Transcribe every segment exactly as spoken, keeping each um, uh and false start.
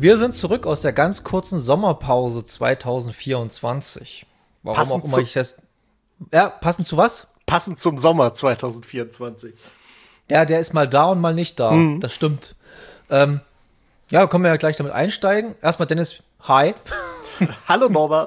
Wir sind zurück aus der ganz kurzen Sommerpause zwanzig vierundzwanzig. Warum Passend auch immer zu- ich das. Ja, passend zu was? Passend zum Sommer zwanzig vierundzwanzig. Ja, der ist mal da und mal nicht da. Mhm. Das stimmt. Ähm, ja, können wir ja gleich damit einsteigen. Erstmal Dennis, hi. Hallo Norbert.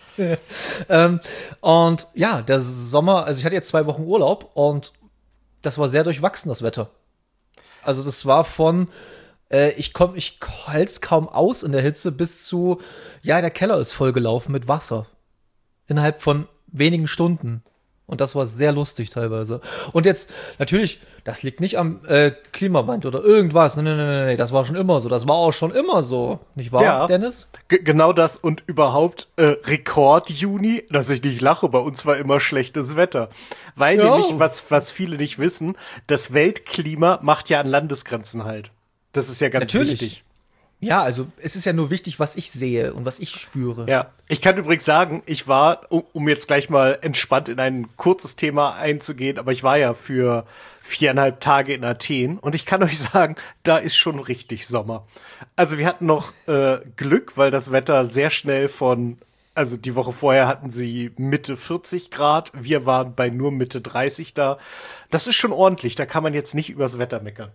ähm, und ja, der Sommer, also ich hatte jetzt zwei Wochen Urlaub und das war sehr durchwachsen, das Wetter. Also das war von, äh, ich komm, ich halt's kaum aus in der Hitze, bis zu, ja, der Keller ist vollgelaufen mit Wasser. Innerhalb von wenigen Stunden. Und das war sehr lustig teilweise. Und jetzt, natürlich, das liegt nicht am äh, Klimawandel oder irgendwas. Nee, nee, nee, nee, das war schon immer so. Das war auch schon immer so. Nicht wahr, Ja. Dennis? G- genau das und überhaupt äh, Rekord Juni, dass ich nicht lache, bei uns war immer schlechtes Wetter. Weil Ja. nämlich, was, was viele nicht wissen, das Weltklima macht ja an Landesgrenzen halt. Das ist ja ganz Natürlich. wichtig. Ja, also es ist ja nur wichtig, was ich sehe und was ich spüre. Ja, ich kann übrigens sagen, ich war, um, um jetzt gleich mal entspannt in ein kurzes Thema einzugehen, aber ich war ja für viereinhalb Tage in Athen und ich kann euch sagen, da ist schon richtig Sommer. Also wir hatten noch äh, Glück, weil das Wetter sehr schnell von, also die Woche vorher hatten sie Mitte vierzig Grad, wir waren bei nur Mitte dreißig da. Das ist schon ordentlich, da kann man jetzt nicht übers Wetter meckern.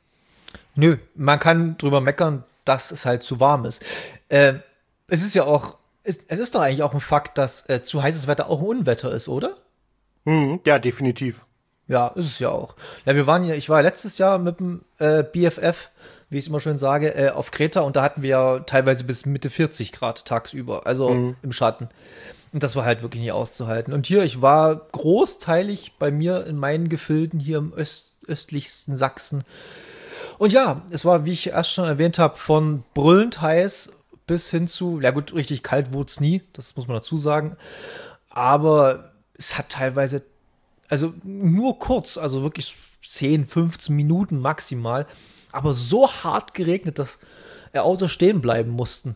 Nö, man kann drüber meckern, dass es halt zu warm ist. Äh, es ist ja auch, es, es ist doch eigentlich auch ein Fakt, dass äh, zu heißes Wetter auch ein Unwetter ist, oder? Mhm, ja, definitiv. Ja, ist es ja auch. Ja, wir waren ja, ich war letztes Jahr mit dem äh, B F F, wie ich es immer schön sage, äh, auf Kreta und da hatten wir ja teilweise bis Mitte vierzig Grad tagsüber, also Mhm. im Schatten. Und das war halt wirklich nicht auszuhalten. Und hier, ich war großteilig bei mir in meinen Gefilden hier im Öst, östlichsten Sachsen. Und ja, es war, wie ich erst schon erwähnt habe, von brüllend heiß bis hin zu, ja gut, richtig kalt wurde es nie, das muss man dazu sagen. Aber es hat teilweise, also nur kurz, also wirklich zehn, fünfzehn Minuten maximal, aber so hart geregnet, dass äh, Autos stehen bleiben mussten.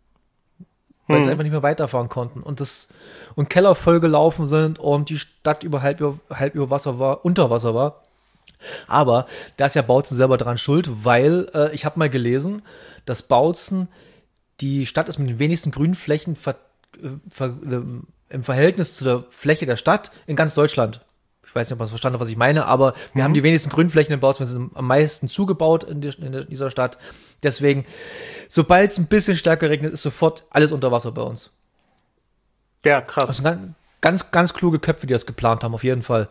Weil sie Hm. einfach nicht mehr weiterfahren konnten. Und das und Keller vollgelaufen sind und die Stadt über halb, über halb über Wasser war, unter Wasser war. Aber da ist ja Bautzen selber dran schuld, weil äh, ich habe mal gelesen, dass Bautzen die Stadt ist mit den wenigsten Grünflächen ver, äh, ver, äh, im Verhältnis zu der Fläche der Stadt in ganz Deutschland. Ich weiß nicht, ob man es verstanden hat, was ich meine, aber wir haben die wenigsten Grünflächen in Bautzen, wir sind am meisten zugebaut in, die, in dieser Stadt. Deswegen, sobald es ein bisschen stärker regnet, ist sofort alles unter Wasser bei uns. Ja, krass. Also ganz, ganz, ganz kluge Köpfe, die das geplant haben, auf jeden Fall.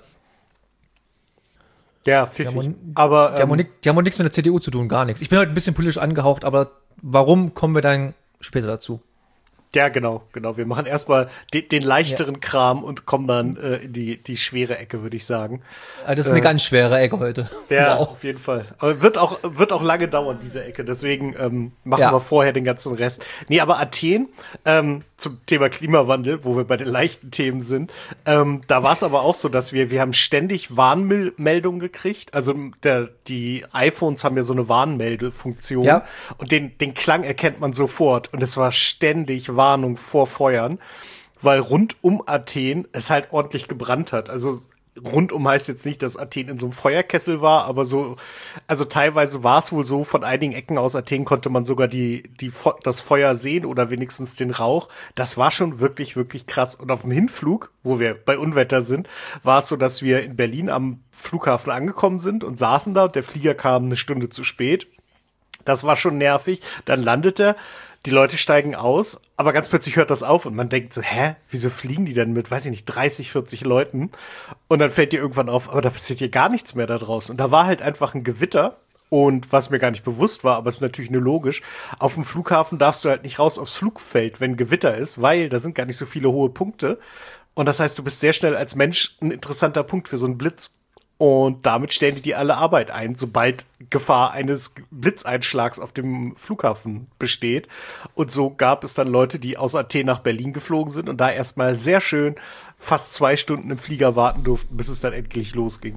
Ja, Die haben, pfiffig. auch- Aber die, haben auch ähm, nick- die haben auch nichts mit der C D U zu tun, gar nichts. Ich bin heute ein bisschen politisch angehaucht, aber warum kommen wir dann später dazu? ja, genau, genau. Wir machen erstmal den, den leichteren Kram und kommen dann äh, in die, die schwere Ecke, würde ich sagen. Ah, Das ist eine ganz schwere Ecke heute. Ja, Wow. auf jeden Fall. Aber wird auch, wird auch lange dauern, diese Ecke. Deswegen ähm, machen Ja. wir vorher den ganzen Rest. Nee, aber Athen, ähm, zum Thema Klimawandel, wo wir bei den leichten Themen sind, ähm, da war es aber auch so, dass wir, wir haben ständig Warnmeldungen gekriegt. Also der, die iPhones haben ja so eine Warnmeldefunktion. Ja. Und den, den Klang erkennt man sofort. Und es war ständig Warnung vor Feuern, weil rund um Athen es halt ordentlich gebrannt hat. Also rundum heißt jetzt nicht, dass Athen in so einem Feuerkessel war, aber so, also teilweise war es wohl so, von einigen Ecken aus Athen konnte man sogar die, die, Fe- das Feuer sehen oder wenigstens den Rauch. Das war schon wirklich, wirklich krass. Und auf dem Hinflug, wo wir bei Unwetter sind, war es so, dass wir in Berlin am Flughafen angekommen sind und saßen da und der Flieger kam eine Stunde zu spät. Das war schon nervig. Dann landet er, die Leute steigen aus, aber ganz plötzlich hört das auf und man denkt so, hä, wieso fliegen die denn mit, weiß ich nicht, dreißig, vierzig Leuten? Und dann fällt dir irgendwann auf, aber da passiert hier gar nichts mehr da draußen. Und da war halt einfach ein Gewitter und was mir gar nicht bewusst war, aber es ist natürlich nur logisch, auf dem Flughafen darfst du halt nicht raus aufs Flugfeld, wenn Gewitter ist, weil da sind gar nicht so viele hohe Punkte. Und das heißt, du bist sehr schnell als Mensch ein interessanter Punkt für so einen Blitz. Und damit stellen die die alle Arbeit ein, sobald Gefahr eines Blitzeinschlags auf dem Flughafen besteht. Und so gab es dann Leute, die aus Athen nach Berlin geflogen sind und da erstmal sehr schön fast zwei Stunden im Flieger warten durften, bis es dann endlich losging.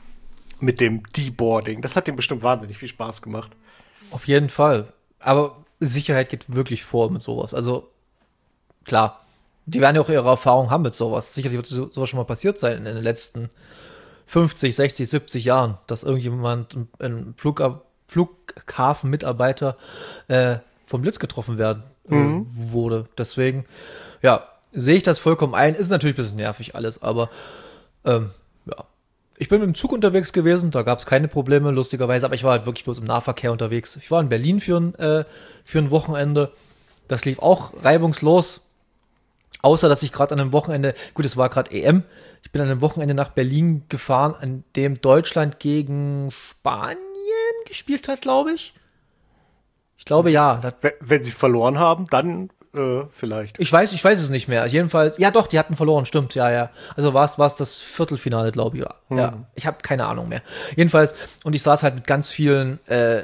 Mit dem Deboarding. Das hat dem bestimmt wahnsinnig viel Spaß gemacht. Auf jeden Fall. Aber Sicherheit geht wirklich vor mit sowas. Also, klar, die werden ja auch ihre Erfahrung haben mit sowas. Sicherlich wird so- sowas schon mal passiert sein in den letzten fünfzig, sechzig, siebzig Jahren, dass irgendjemand, ein Flug, Flughafenmitarbeiter, äh, vom Blitz getroffen werden äh, mhm. wurde. Deswegen, ja, sehe ich das vollkommen ein. Ist natürlich ein bisschen nervig alles, aber ähm, ja. Ich bin mit dem Zug unterwegs gewesen, da gab es keine Probleme, lustigerweise, aber ich war halt wirklich bloß im Nahverkehr unterwegs. Ich war in Berlin für ein, äh, für ein Wochenende. Das lief auch reibungslos. Außer, dass ich gerade an einem Wochenende, gut, es war gerade E M, ich bin an einem Wochenende nach Berlin gefahren, an dem Deutschland gegen Spanien gespielt hat, glaube ich. Ich glaube, ja. Wenn, wenn sie verloren haben, dann äh, vielleicht. Ich weiß, ich weiß es nicht mehr. Jedenfalls, ja doch, die hatten verloren, stimmt, ja, ja. Also war es das Viertelfinale, glaube ich. Ja, hm. ja. Ich habe keine Ahnung mehr. Jedenfalls, und ich saß halt mit ganz vielen äh,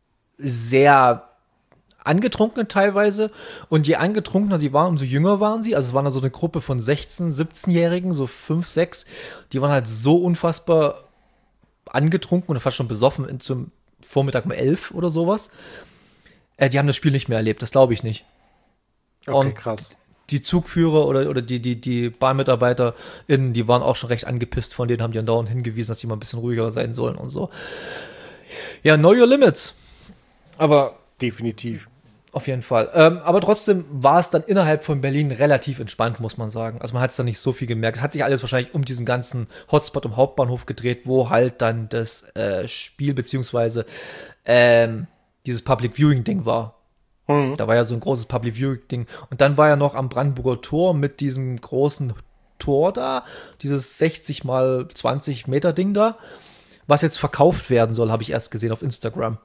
sehr Angetrunkenen teilweise. Und je angetrunkener die waren, umso jünger waren sie. Also es war da so eine Gruppe von sechzehn-, siebzehn-Jährigen, so fünf, sechs. Die waren halt so unfassbar angetrunken und fast schon besoffen in, zum Vormittag um elf oder sowas. Äh, die haben das Spiel nicht mehr erlebt, das glaube ich nicht. Okay, und krass. Die Zugführer oder, oder die, die, die BahnmitarbeiterInnen, die waren auch schon recht angepisst, von denen haben die dann dauernd hingewiesen, dass die mal ein bisschen ruhiger sein sollen und so. Ja, know your limits. Aber definitiv. Auf jeden Fall. Ähm, aber trotzdem war es dann innerhalb von Berlin relativ entspannt, muss man sagen. Also man hat es dann nicht so viel gemerkt. Es hat sich alles wahrscheinlich um diesen ganzen Hotspot im Hauptbahnhof gedreht, wo halt dann das äh, Spiel beziehungsweise ähm, dieses Public Viewing Ding war. Mhm. Da war ja so ein großes Public Viewing Ding. Und dann war ja noch am Brandenburger Tor mit diesem großen Tor da, dieses sechzig mal zwanzig Meter Ding da, was jetzt verkauft werden soll, habe ich erst gesehen auf Instagram.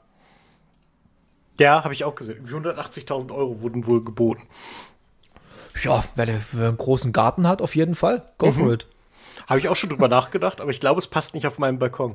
Ja, habe ich auch gesehen. hundertachtzigtausend Euro wurden wohl geboten. Ja, wer, der, wer einen großen Garten hat, auf jeden Fall. Go mhm. for it. Habe ich auch schon drüber nachgedacht, aber ich glaube, es passt nicht auf meinen Balkon.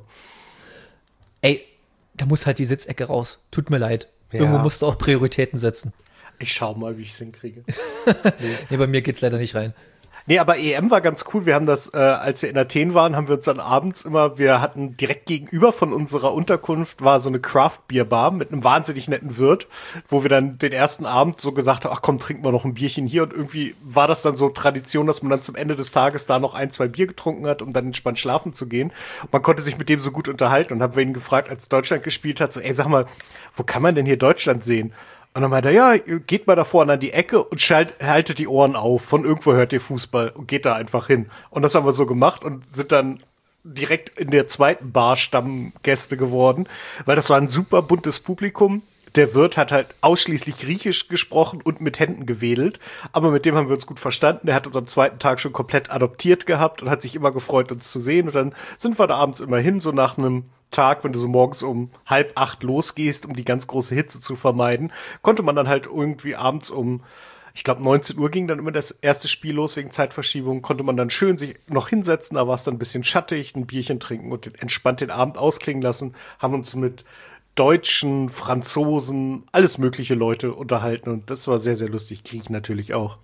Ey, da muss halt die Sitzecke raus. Tut mir leid. Ja. Irgendwo musst du auch Prioritäten setzen. Ich schau mal, wie ich es hinkriege. nee. nee, bei mir geht's leider nicht rein. Nee, aber E M war ganz cool. Wir haben das, äh, als wir in Athen waren, haben wir uns dann abends immer, wir hatten direkt gegenüber von unserer Unterkunft war so eine Craft-Bier-Bar mit einem wahnsinnig netten Wirt, wo wir dann den ersten Abend so gesagt haben, ach komm, trinken wir noch ein Bierchen hier. Und irgendwie war das dann so Tradition, dass man dann zum Ende des Tages da noch ein, zwei Bier getrunken hat, um dann entspannt schlafen zu gehen. Und man konnte sich mit dem so gut unterhalten und haben wir ihn gefragt, als Deutschland gespielt hat, so, ey, sag mal, wo kann man denn hier Deutschland sehen? Und dann meinte er, ja, geht mal da vorne an die Ecke und schalt, haltet die Ohren auf. Von irgendwo hört ihr Fußball und geht da einfach hin. Und das haben wir so gemacht und sind dann direkt in der zweiten Bar Stammgäste geworden, weil das war ein super buntes Publikum. Der Wirt hat halt ausschließlich Griechisch gesprochen und mit Händen gewedelt. Aber mit dem haben wir uns gut verstanden. Der hat uns am zweiten Tag schon komplett adoptiert gehabt und hat sich immer gefreut, uns zu sehen. Und dann sind wir da abends immer hin, so nach einem Tag, wenn du so morgens um halb acht losgehst, um die ganz große Hitze zu vermeiden, konnte man dann halt irgendwie abends um, ich glaube neunzehn Uhr ging dann immer das erste Spiel los wegen Zeitverschiebung, konnte man dann schön sich noch hinsetzen, da war es dann ein bisschen schattig, ein Bierchen trinken und entspannt den Abend ausklingen lassen, haben uns mit Deutschen, Franzosen, alles mögliche Leute unterhalten und das war sehr, sehr lustig. Griechen natürlich auch.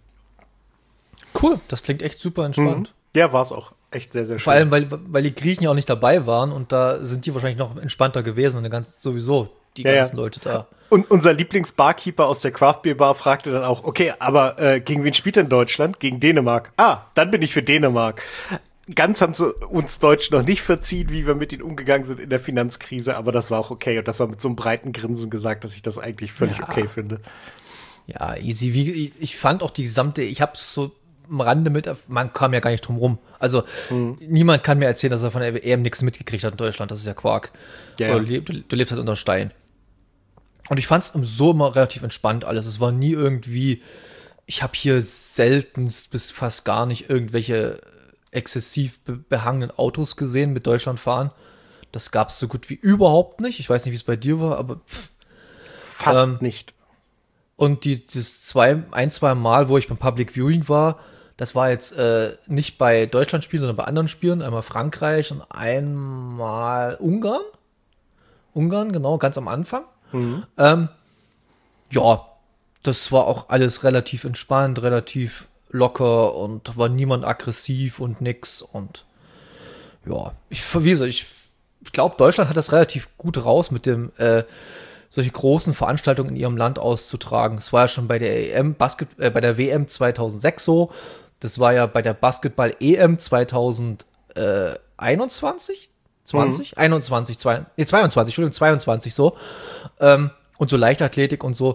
Cool, das klingt echt super entspannt. Mhm. Ja, war es auch. Echt sehr, sehr schön. Vor allem, weil, weil die Griechen ja auch nicht dabei waren und da sind die wahrscheinlich noch entspannter gewesen und ganz sowieso die ja, ganzen ja. Leute da. Und unser Lieblingsbarkeeper aus der Craft Beer Bar fragte dann auch, okay, aber äh, gegen wen spielt denn Deutschland? Gegen Dänemark. Ah, dann bin ich für Dänemark. Ganz haben sie uns Deutschen noch nicht verziehen, wie wir mit ihnen umgegangen sind in der Finanzkrise, aber das war auch okay und das war mit so einem breiten Grinsen gesagt, dass ich das eigentlich völlig ja. okay finde. Ja, easy. Wie, ich fand auch die gesamte, ich hab's so am Rande mit, man kam ja gar nicht drum rum. Also mhm. niemand kann mir erzählen, dass er von der E M nichts mitgekriegt hat in Deutschland. Das ist ja Quark. Ja, du, leb, du, du lebst halt unter Stein. Und ich fand es so immer relativ entspannt alles. Es war nie irgendwie, ich habe hier seltenst bis fast gar nicht irgendwelche exzessiv be- behangenen Autos gesehen mit Deutschland fahren. Das gab es so gut wie überhaupt nicht. Ich weiß nicht, wie es bei dir war, aber pff. Fast ähm, nicht. Und die, das zwei, ein, zwei Mal, wo ich beim Public Viewing war, das war jetzt äh, nicht bei Deutschland-Spielen, sondern bei anderen Spielen. Einmal Frankreich und einmal Ungarn. Ungarn, genau, ganz am Anfang. Mhm. Ähm, ja, das war auch alles relativ entspannt, relativ locker und war niemand aggressiv und nix. Und ja, ich, wie gesagt, ich, ich glaube, Deutschland hat das relativ gut raus mit dem äh, solche großen Veranstaltungen in ihrem Land auszutragen. Das war ja schon bei der E M Basket, äh, bei der W M zweitausendsechs so. Das war ja bei der Basketball-E M zweitausendeinundzwanzig? zwanzig? Mhm. einundzwanzig, zwei, nee, zweiundzwanzig, Entschuldigung, zweiundzwanzig so. Ähm, und so Leichtathletik und so.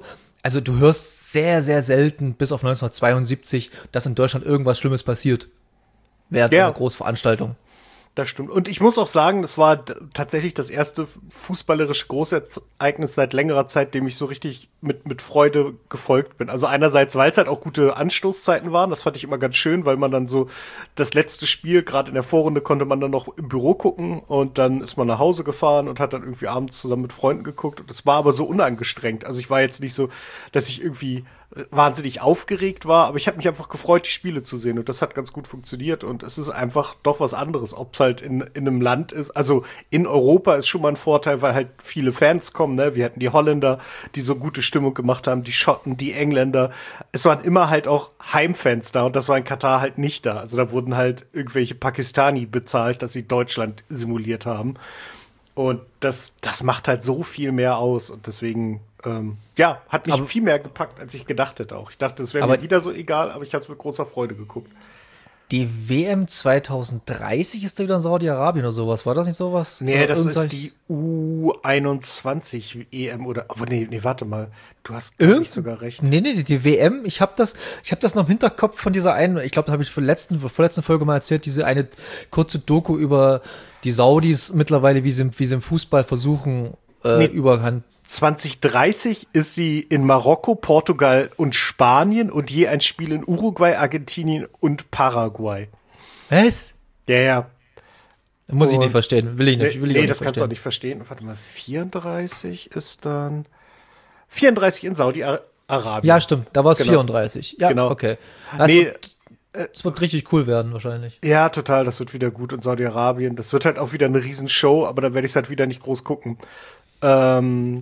also du hörst sehr, sehr selten, bis auf neunzehnhundertzweiundsiebzig, dass in Deutschland irgendwas Schlimmes passiert während Ja. einer Großveranstaltung. Das stimmt. Und ich muss auch sagen, das war d- tatsächlich das erste fußballerische Großereignis seit längerer Zeit, dem ich so richtig mit, mit Freude gefolgt bin. Also einerseits, weil es halt auch gute Anstoßzeiten waren, das fand ich immer ganz schön, weil man dann so das letzte Spiel, gerade in der Vorrunde, konnte man dann noch im Büro gucken und dann ist man nach Hause gefahren und hat dann irgendwie abends zusammen mit Freunden geguckt. Und das war aber so unangestrengt. Also ich war jetzt nicht so, dass ich irgendwie wahnsinnig aufgeregt war, aber ich habe mich einfach gefreut, die Spiele zu sehen und das hat ganz gut funktioniert und es ist einfach doch was anderes, ob es halt in, in einem Land ist, also in Europa ist schon mal ein Vorteil, weil halt viele Fans kommen, ne, wir hatten die Holländer, die so gute Stimmung gemacht haben, die Schotten, die Engländer, es waren immer halt auch Heimfans da und das war in Katar halt nicht da, also da wurden halt irgendwelche Pakistani bezahlt, dass sie Deutschland simuliert haben. Und das, das macht halt so viel mehr aus. Und deswegen, ähm, ja, hat mich Aber- viel mehr gepackt, als ich gedacht hätte auch. Ich dachte, es wäre Aber- mir wieder so egal, aber ich habe es mit großer Freude geguckt. Die W M zweitausenddreißig ist da wieder in Saudi-Arabien oder sowas. War das nicht sowas? Nee, Oder das irgend ist solch- die U einundzwanzig E M oder, aber nee, nee, warte mal. Du hast glaub Irgend- ich sogar recht. Nee, nee, die, die W M, ich habe das, ich habe das noch im Hinterkopf von dieser einen, ich glaube, da habe ich vor letzten, vorletzten Folge mal erzählt, diese eine kurze Doku über die Saudis mittlerweile, wie sie, im- wie sie im Fußball versuchen, äh, Nee. überhand. zwanzig dreißig ist sie in Marokko, Portugal und Spanien und je ein Spiel in Uruguay, Argentinien und Paraguay. Was? Ja, ja. Muss ich Und- nicht verstehen, will ich nicht, Nee, will ich nee auch nicht das kannst du auch verstehen. nicht verstehen. Warte mal, vierunddreißig ist dann vierunddreißig in Saudi-Arabien. Ja, stimmt, da war es Genau. vierunddreißig. Ja, Genau. okay. Das, Nee, wird, das wird richtig cool werden, wahrscheinlich. ja, total, das wird wieder gut in Saudi-Arabien. Das wird halt auch wieder eine Riesenshow, aber da werde ich es halt wieder nicht groß gucken. Ähm,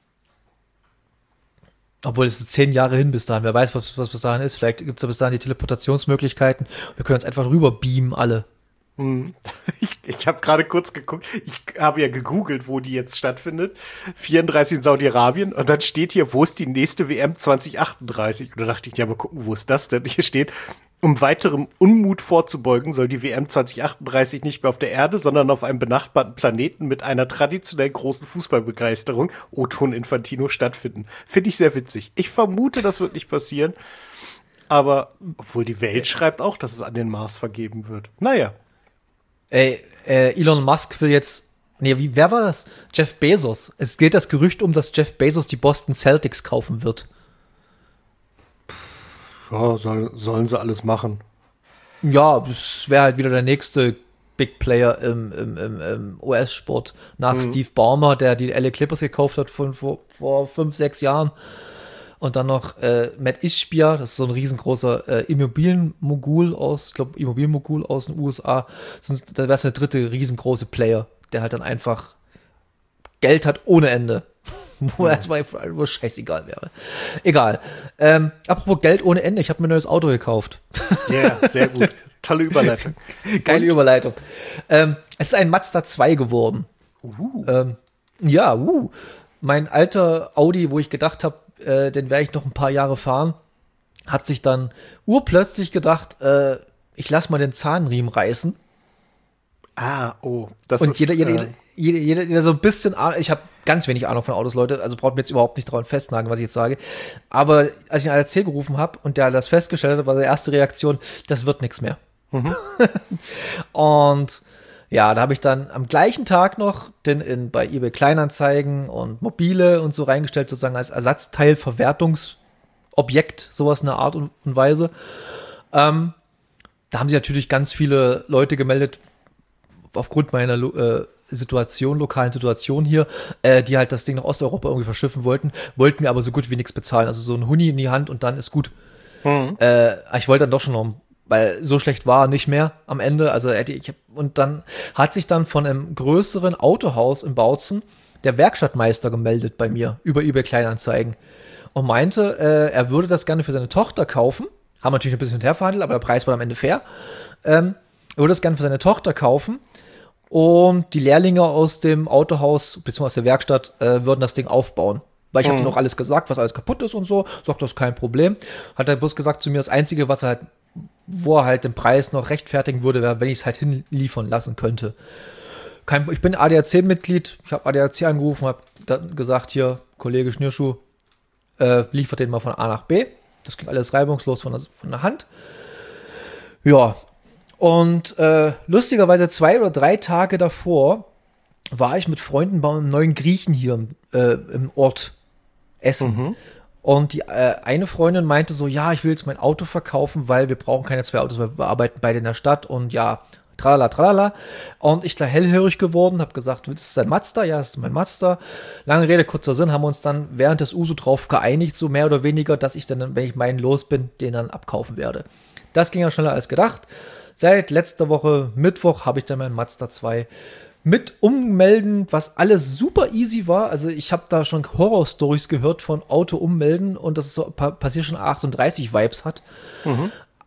Obwohl es ist zehn Jahre hin bis dahin. Wer weiß, was, was bis dahin ist. Vielleicht gibt es ja bis dahin die Teleportationsmöglichkeiten. Wir können uns einfach rüber beamen, alle. ich ich habe gerade kurz geguckt, ich habe ja gegoogelt, wo die jetzt stattfindet. vierunddreißig in Saudi-Arabien und dann steht hier, wo ist die nächste W M zwanzig achtunddreißig? Und da dachte ich, ja, mal gucken, wo ist das denn? Hier steht, um weiterem Unmut vorzubeugen, soll die W M zwanzig achtunddreißig nicht mehr auf der Erde, sondern auf einem benachbarten Planeten mit einer traditionell großen Fußballbegeisterung, O-Ton Infantino, stattfinden. Finde ich sehr witzig. Ich vermute, das wird nicht passieren. Aber, obwohl die Welt schreibt auch, dass es an den Mars vergeben wird. Naja. Ey, äh, Elon Musk will jetzt. Nee, wie, wer war das? Jeff Bezos. Es geht das Gerücht um, dass Jeff Bezos die Boston Celtics kaufen wird. Ja, soll, sollen sie alles machen. Ja, das wäre halt wieder der nächste Big Player im, im, im, im U S-Sport. Nach Steve Ballmer, der die L A Clippers gekauft hat von vor, vor fünf, sechs Jahren. Und dann noch äh, Matt Ishbia, das ist so ein riesengroßer äh, Immobilienmogul aus, ich glaube, Immobilienmogul aus den U S A. Sonst, da wäre es der dritte riesengroße Player, der halt dann einfach Geld hat ohne Ende. Wo erstmal wo scheißegal wäre. Egal. Ähm, apropos Geld ohne Ende, ich habe mir ein neues Auto gekauft. Ja, yeah, sehr gut. Tolle Überleitung. Geile Überleitung. Ähm, es ist ein Mazda zwei geworden. Uh. Ähm, ja, uh. Mein alter Audi, wo ich gedacht habe, äh, den werde ich noch ein paar Jahre fahren, hat sich dann urplötzlich gedacht, äh, ich lasse mal den Zahnriemen reißen. Ah, oh. Das Und ist, jeder, jeder, äh, jeder, jeder, jeder so ein bisschen Ahnung, ich habe ganz wenig Ahnung von Autos, Leute, also braucht mir jetzt überhaupt nicht daran festnageln, was ich jetzt sage. Aber als ich einen A D A C gerufen habe und der das festgestellt hat, war seine erste Reaktion, das wird nichts mehr. Und ja, da habe ich dann am gleichen Tag noch den in, bei eBay Kleinanzeigen und Mobile und so reingestellt, sozusagen als Ersatzteilverwertungsobjekt, sowas in der Art und Weise. Ähm, da haben sich natürlich ganz viele Leute gemeldet, aufgrund meiner äh, Situation, lokalen Situation hier, äh, die halt das Ding nach Osteuropa irgendwie verschiffen wollten, wollten mir aber so gut wie nichts bezahlen. Also so ein Huni in die Hand und dann ist gut. Mhm. Äh, ich wollte dann doch schon noch, weil so schlecht war nicht mehr am Ende. Also hätte ich, und dann hat sich dann von einem größeren Autohaus in Bautzen der Werkstattmeister gemeldet bei mir über eBay Kleinanzeigen und meinte, äh, er würde das gerne für seine Tochter kaufen. Haben natürlich ein bisschen hin und her verhandelt, aber der Preis war am Ende fair. Ähm, er würde das gerne für seine Tochter kaufen. Und die Lehrlinge aus dem Autohaus, beziehungsweise aus der Werkstatt, äh, würden das Ding aufbauen. Weil ich habe Mhm. denen auch alles gesagt, was alles kaputt ist und so. Sagt, das ist kein Problem. Hat er bloß gesagt zu mir, das Einzige, was er halt, wo er halt den Preis noch rechtfertigen würde, wäre, wenn ich es halt hinliefern lassen könnte. Kein, ich bin A D A C-Mitglied. Ich habe A D A C angerufen, habe dann gesagt, hier, Kollege Schnürschuh, äh, liefert den mal von A nach B. Das ging alles reibungslos von der, von der Hand. Ja, und äh, lustigerweise zwei oder drei Tage davor war ich mit Freunden bei einem neuen Griechen hier im, äh, im Ort essen. Mhm. Und die äh, eine Freundin meinte so, ja, ich will jetzt mein Auto verkaufen, weil wir brauchen keine zwei Autos, weil wir arbeiten beide in der Stadt und ja, tralala, tralala. Und ich da hellhörig geworden, habe gesagt, das ist ein Mazda? Ja, das ist mein Mazda. Lange Rede, kurzer Sinn, haben wir uns dann während des U S O drauf geeinigt, so mehr oder weniger, dass ich dann, wenn ich meinen los bin, den dann abkaufen werde. Das ging ja schneller als gedacht. Seit letzter Woche Mittwoch habe ich dann meinen Mazda zwei mit ummelden, was alles super easy war. Also ich habe da schon Horror-Stories gehört von Auto ummelden und dass es so pa- Passion achtunddreißig Vibes hat. Mhm.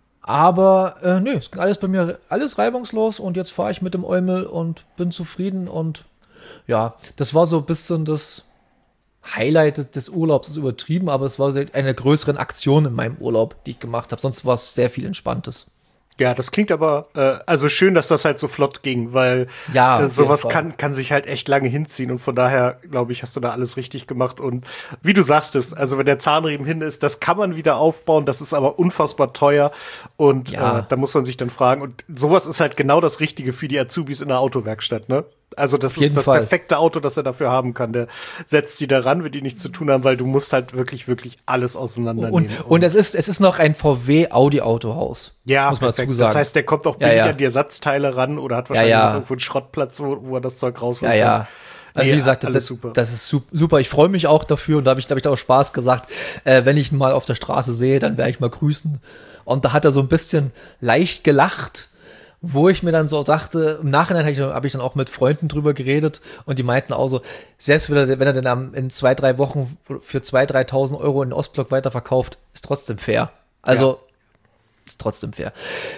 Aber äh, nö, es ging alles bei mir alles reibungslos und jetzt fahre ich mit dem Eumel und bin zufrieden und ja, das war so ein bisschen das Highlight des Urlaubs, ist übertrieben, aber es war eine der größeren Aktionen in meinem Urlaub, die ich gemacht habe. Sonst war es sehr viel Entspanntes. Ja, das klingt aber, äh, also schön, dass das halt so flott ging, weil ja, äh, sowas kann kann sich halt echt lange hinziehen und von daher, glaube ich, hast du da alles richtig gemacht und wie du sagst es, also wenn der Zahnriemen hin ist, das kann man wieder aufbauen, das ist aber unfassbar teuer und ja. äh, da muss man sich dann fragen und sowas ist halt genau das Richtige für die Azubis in der Autowerkstatt, ne? Also das ist das Fall. perfekte Auto, das er dafür haben kann. Der setzt die da ran, wenn die nichts zu tun haben, weil du musst halt wirklich, wirklich alles auseinandernehmen. Und, und, und es ist es ist noch ein V W-Audi-Autohaus. Ja, muss man dazu sagen. Das heißt, der kommt auch billig ja, ja. an die Ersatzteile ran oder hat wahrscheinlich ja, ja. noch irgendwo einen Schrottplatz, wo, wo er das Zeug rausholt. Ja, ja. Also nee, wie gesagt, das, super. das ist super. Ich freue mich auch dafür und da habe ich, da hab ich da auch Spaß gesagt. Äh, wenn ich ihn mal auf der Straße sehe, dann werde ich mal grüßen. Und da hat er so ein bisschen leicht gelacht, wo ich mir dann so dachte, im Nachhinein habe ich, hab ich dann auch mit Freunden drüber geredet und die meinten auch so, selbst wenn er, wenn er dann in zwei, drei Wochen für zweitausend, dreitausend Euro in den Ostblock weiterverkauft, ist trotzdem fair. Also, ja. ist trotzdem fair.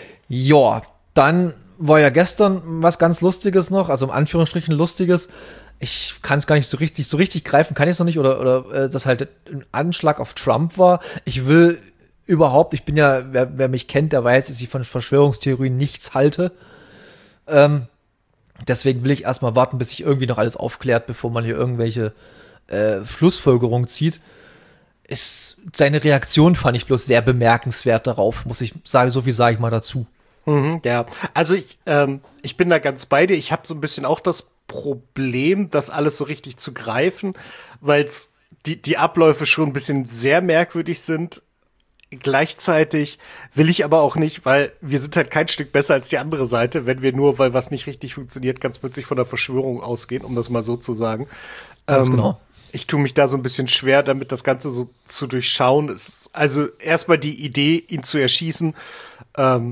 Ja, dann war ja gestern was ganz Lustiges noch, also im Anführungsstrichen Lustiges. Ich kann es gar nicht so richtig, so richtig greifen, kann ich es noch nicht, oder, oder äh, das halt ein Anschlag auf Trump war. Ich will überhaupt, ich bin ja, wer, wer mich kennt, der weiß, dass ich von Verschwörungstheorien nichts halte. Ähm, deswegen will ich erstmal warten, bis sich irgendwie noch alles aufklärt, bevor man hier irgendwelche äh, Schlussfolgerungen zieht. Ist, seine Reaktion fand ich bloß sehr bemerkenswert darauf, muss ich sagen, so viel sage ich mal dazu. Mhm, ja, also ich, ähm, ich bin da ganz bei dir. Ich habe so ein bisschen auch das Problem, das alles so richtig zu greifen, weil die, die Abläufe schon ein bisschen sehr merkwürdig sind. Gleichzeitig will ich aber auch nicht, weil wir sind halt kein Stück besser als die andere Seite, wenn wir nur, weil was nicht richtig funktioniert, ganz plötzlich von der Verschwörung ausgehen, um das mal so zu sagen. Ganz ähm, genau. Ich tue mich da so ein bisschen schwer, damit das Ganze so zu durchschauen. Es ist also erstmal die Idee, ihn zu erschießen, ähm,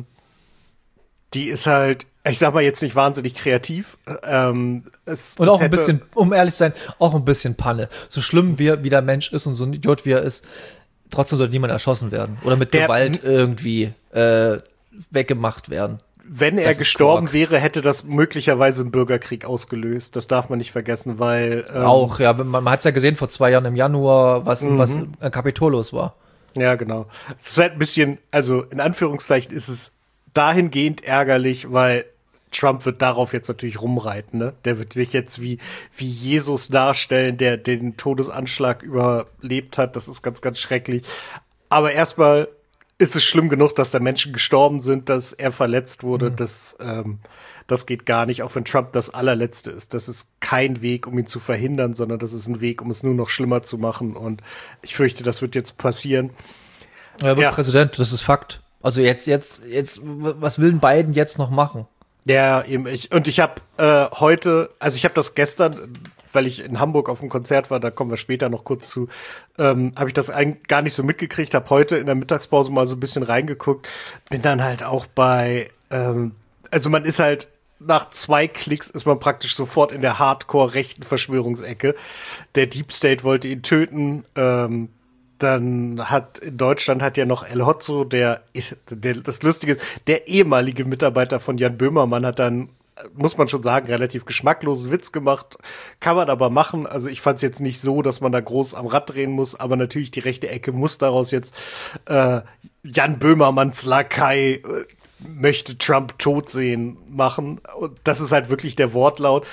die ist halt, ich sag mal jetzt nicht wahnsinnig kreativ. Ähm, es, und es auch ein bisschen, um ehrlich zu sein, auch ein bisschen Panne. So schlimm wie, wie der Mensch ist und so ein Idiot wie er ist, trotzdem sollte niemand erschossen werden oder mit der, Gewalt irgendwie äh, weggemacht werden. Wenn er gestorben wäre, hätte das möglicherweise einen Bürgerkrieg ausgelöst. Das darf man nicht vergessen, weil ähm, auch, ja, man, man hat es ja gesehen vor zwei Jahren im Januar, was, mhm. was in Kapitol los war. Ja, genau. Es ist halt ein bisschen, also in Anführungszeichen ist es dahingehend ärgerlich, weil Trump wird darauf jetzt natürlich rumreiten, ne? Der wird sich jetzt wie, wie Jesus darstellen, der den Todesanschlag überlebt hat. Das ist ganz, ganz schrecklich. Aber erstmal ist es schlimm genug, dass da Menschen gestorben sind, dass er verletzt wurde. Mhm. Das, ähm, das geht gar nicht, auch wenn Trump das allerletzte ist. Das ist kein Weg, um ihn zu verhindern, sondern das ist ein Weg, um es nur noch schlimmer zu machen. Und ich fürchte, das wird jetzt passieren. Er wird ja Präsident, das ist Fakt. Also jetzt, jetzt, jetzt, was will Biden jetzt noch machen? Ja, eben. Ich, und ich habe äh, heute, also ich habe das gestern, weil ich in Hamburg auf dem Konzert war, da kommen wir später noch kurz zu, ähm, habe ich das eigentlich gar nicht so mitgekriegt, habe heute in der Mittagspause mal so ein bisschen reingeguckt, bin dann halt auch bei, ähm, also man ist halt, nach zwei Klicks ist man praktisch sofort in der Hardcore-rechten Verschwörungsecke. Der Deep State wollte ihn töten, ähm, dann hat in Deutschland hat ja noch El Hotzo, der, der, das Lustige ist, der ehemalige Mitarbeiter von Jan Böhmermann hat dann, muss man schon sagen, relativ geschmacklosen Witz gemacht. Kann man aber machen. Also ich fand es jetzt nicht so, dass man da groß am Rad drehen muss, aber natürlich die rechte Ecke muss daraus jetzt äh, Jan Böhmermanns Lakai äh, möchte Trump tot sehen machen. Und das ist halt wirklich der Wortlaut.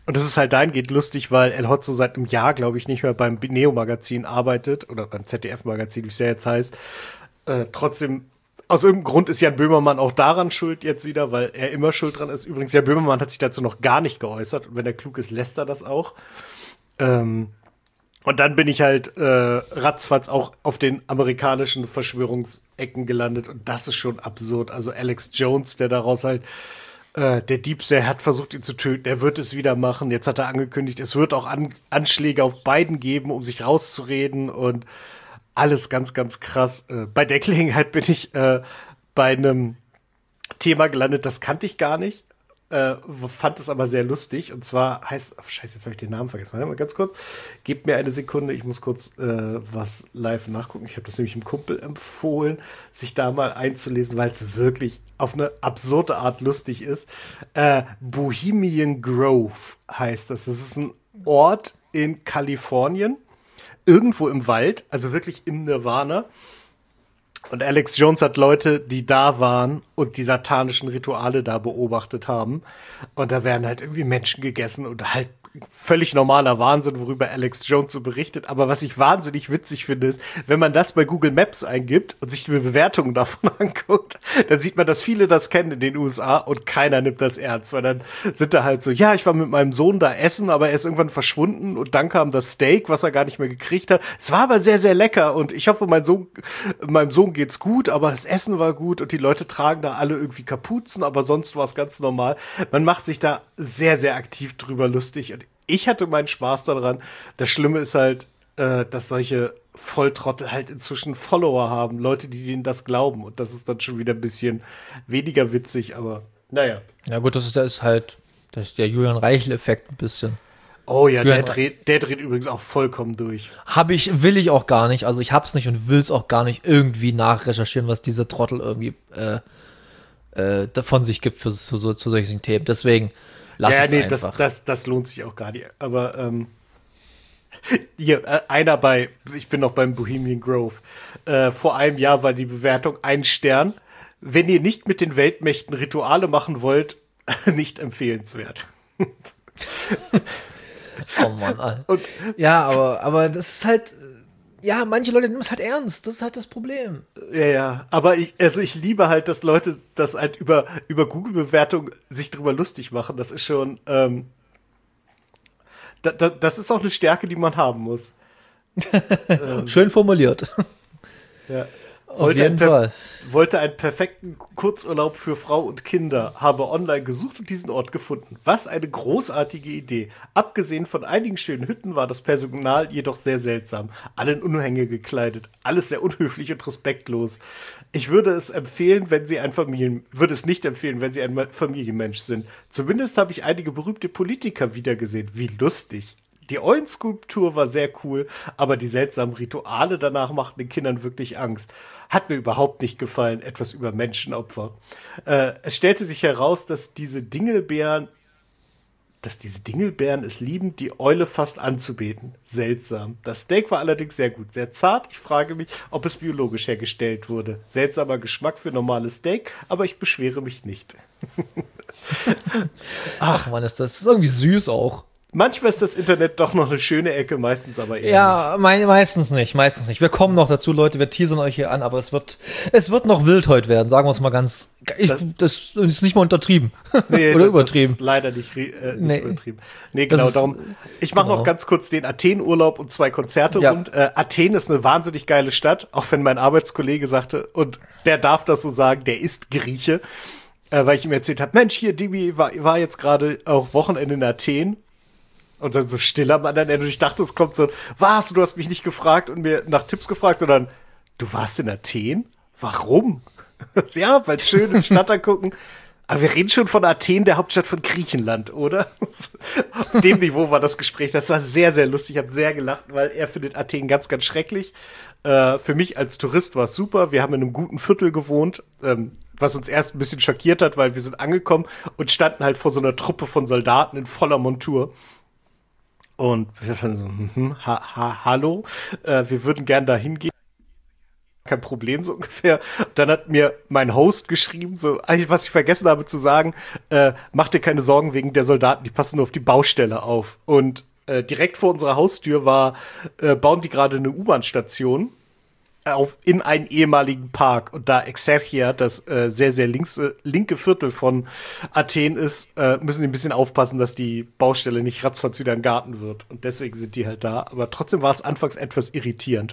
Und das ist halt dahingehend lustig, weil El Hotzo seit einem Jahr, glaube ich, nicht mehr beim Neo-Magazin arbeitet oder beim Z D F-Magazin, wie es ja jetzt heißt. Äh, trotzdem, aus irgendeinem Grund ist Jan Böhmermann auch daran schuld jetzt wieder, weil er immer schuld dran ist. Übrigens, Jan Böhmermann hat sich dazu noch gar nicht geäußert. Und wenn er klug ist, lässt er das auch. Ähm, und dann bin ich halt äh, ratzfatz auch auf den amerikanischen Verschwörungsecken gelandet. Und das ist schon absurd. Also Alex Jones, der daraus halt der Diebs, der hat versucht, ihn zu töten. Er wird es wieder machen. Jetzt hat er angekündigt, es wird auch An- Anschläge auf Biden geben, um sich rauszureden und alles ganz, ganz krass. Äh, bei der Gelegenheit bin ich äh, bei einem Thema gelandet, das kannte ich gar nicht, äh, fand es aber sehr lustig. Und zwar heißt, oh, scheiße, jetzt habe ich den Namen vergessen. Warte mal ganz kurz. Gebt mir eine Sekunde, ich muss kurz äh, was live nachgucken. Ich habe das nämlich dem Kumpel empfohlen, sich da mal einzulesen, weil es wirklich auf eine absurde Art lustig ist. Äh, Bohemian Grove heißt das. Das ist ein Ort in Kalifornien, irgendwo im Wald, also wirklich im Nirvana. Und Alex Jones hat Leute, die da waren und die satanischen Rituale da beobachtet haben. Und da werden halt irgendwie Menschen gegessen und halt völlig normaler Wahnsinn, worüber Alex Jones so berichtet. Aber was ich wahnsinnig witzig finde, ist, wenn man das bei Google Maps eingibt und sich die Bewertungen davon anguckt, dann sieht man, dass viele das kennen in den U S A und keiner nimmt das ernst. Weil dann sind da halt so, ja, ich war mit meinem Sohn da essen, aber er ist irgendwann verschwunden und dann kam das Steak, was er gar nicht mehr gekriegt hat. Es war aber sehr, sehr lecker und ich hoffe, mein Sohn, meinem Sohn geht's gut, aber das Essen war gut und die Leute tragen da alle irgendwie Kapuzen, aber sonst war es ganz normal. Man macht sich da sehr, sehr aktiv drüber lustig und ich hatte meinen Spaß daran. Das Schlimme ist halt, äh, dass solche Volltrottel halt inzwischen Follower haben, Leute, die denen das glauben. Und das ist dann schon wieder ein bisschen weniger witzig, aber naja. Ja gut, das ist, das ist halt, das ist der Julian Reichel-Effekt ein bisschen. Oh ja, Julian der dreht, der dreht übrigens auch vollkommen durch. Hab ich, will ich auch gar nicht. Also ich hab's nicht und will's auch gar nicht irgendwie nachrecherchieren, was diese Trottel irgendwie äh, äh, davon sich gibt für, für so, zu solchen Themen. Deswegen lass ja, es nee, einfach. Das, das, das lohnt sich auch gar nicht. Aber ähm, hier, äh, einer bei, ich bin noch beim Bohemian Grove. Äh, vor einem Jahr war die Bewertung ein Stern. Wenn ihr nicht mit den Weltmächten Rituale machen wollt, nicht empfehlenswert. Oh Mann. Alter. Und, ja, aber, aber das ist halt, ja, manche Leute nehmen es halt ernst. Das ist halt das Problem. Ja, ja. Aber ich, also ich liebe halt, dass Leute das halt über, über Google-Bewertung sich drüber lustig machen. Das ist schon, ähm, da, da, das ist auch eine Stärke, die man haben muss. ähm, Schön formuliert. Ja. Auf Wollte jeden ein, Fall. Wollte einen perfekten Kurzurlaub für Frau und Kinder, habe online gesucht und diesen Ort gefunden. Was eine großartige Idee. Abgesehen von einigen schönen Hütten war das Personal jedoch sehr seltsam. Alle in Unhänge gekleidet. Alles sehr unhöflich und respektlos. Ich würde es empfehlen, wenn Sie ein Familien, würde es nicht empfehlen, wenn Sie ein Familienmensch sind. Zumindest habe ich einige berühmte Politiker wiedergesehen. Wie lustig. Die Eulenskulptur war sehr cool, aber die seltsamen Rituale danach machten den Kindern wirklich Angst. Hat mir überhaupt nicht gefallen, etwas über Menschenopfer. Äh, es stellte sich heraus, dass diese Dingelbeeren, dass diese Dingelbeeren es lieben, die Eule fast anzubeten. Seltsam. Das Steak war allerdings sehr gut, sehr zart. Ich frage mich, ob es biologisch hergestellt wurde. Seltsamer Geschmack für normales Steak, aber ich beschwere mich nicht. Ach Mann, ist das, das ist irgendwie süß auch. Manchmal ist das Internet doch noch eine schöne Ecke, meistens aber eher ja, nicht. Me- meistens nicht, meistens nicht. Wir kommen noch dazu, Leute, wir teasern euch hier an, aber es wird, es wird noch wild heute werden, sagen wir es mal ganz, ich, das, das ist nicht mal untertrieben. Nee, oder das, übertrieben. Das ist leider nicht, äh, nicht nee. übertrieben. Nee, genau, ist, darum. Ich mache genau. noch ganz kurz den Athen-Urlaub und zwei Konzerte ja. rund. Äh, Athen ist eine wahnsinnig geile Stadt, auch wenn mein Arbeitskollege sagte, und der darf das so sagen, der ist Grieche, äh, weil ich ihm erzählt habe, Mensch, hier, Dibi war, war jetzt gerade auch Wochenende in Athen. Und dann so still am anderen Ende. Und ich dachte, es kommt so, was, du hast mich nicht gefragt und mir nach Tipps gefragt, sondern du warst in Athen? Warum? Ja, weil es schön ist, Stadt angucken. Aber wir reden schon von Athen, der Hauptstadt von Griechenland, oder? Auf dem Niveau war das Gespräch. Das war sehr, sehr lustig. Ich habe sehr gelacht, weil er findet Athen ganz, ganz schrecklich. Äh, für mich als Tourist war es super. Wir haben in einem guten Viertel gewohnt, ähm, was uns erst ein bisschen schockiert hat, weil wir sind angekommen und standen halt vor so einer Truppe von Soldaten in voller Montur. Und wir fanden so, hm, ha, ha, hallo, äh, wir würden gern da hingehen. kein Problem, so ungefähr. Dann hat mir mein Host geschrieben, so, was ich vergessen habe zu sagen, äh, mach dir keine Sorgen wegen der Soldaten, die passen nur auf die Baustelle auf. Und äh, direkt vor unserer Haustür war, äh, bauen die gerade eine U-Bahn-Station auf in einen ehemaligen Park. Und da Exerchia, das äh, sehr, sehr links, äh, linke Viertel von Athen ist, äh, müssen die ein bisschen aufpassen, dass die Baustelle nicht ratzfatz wieder ein Garten wird. Und deswegen sind die halt da. Aber trotzdem war es anfangs etwas irritierend.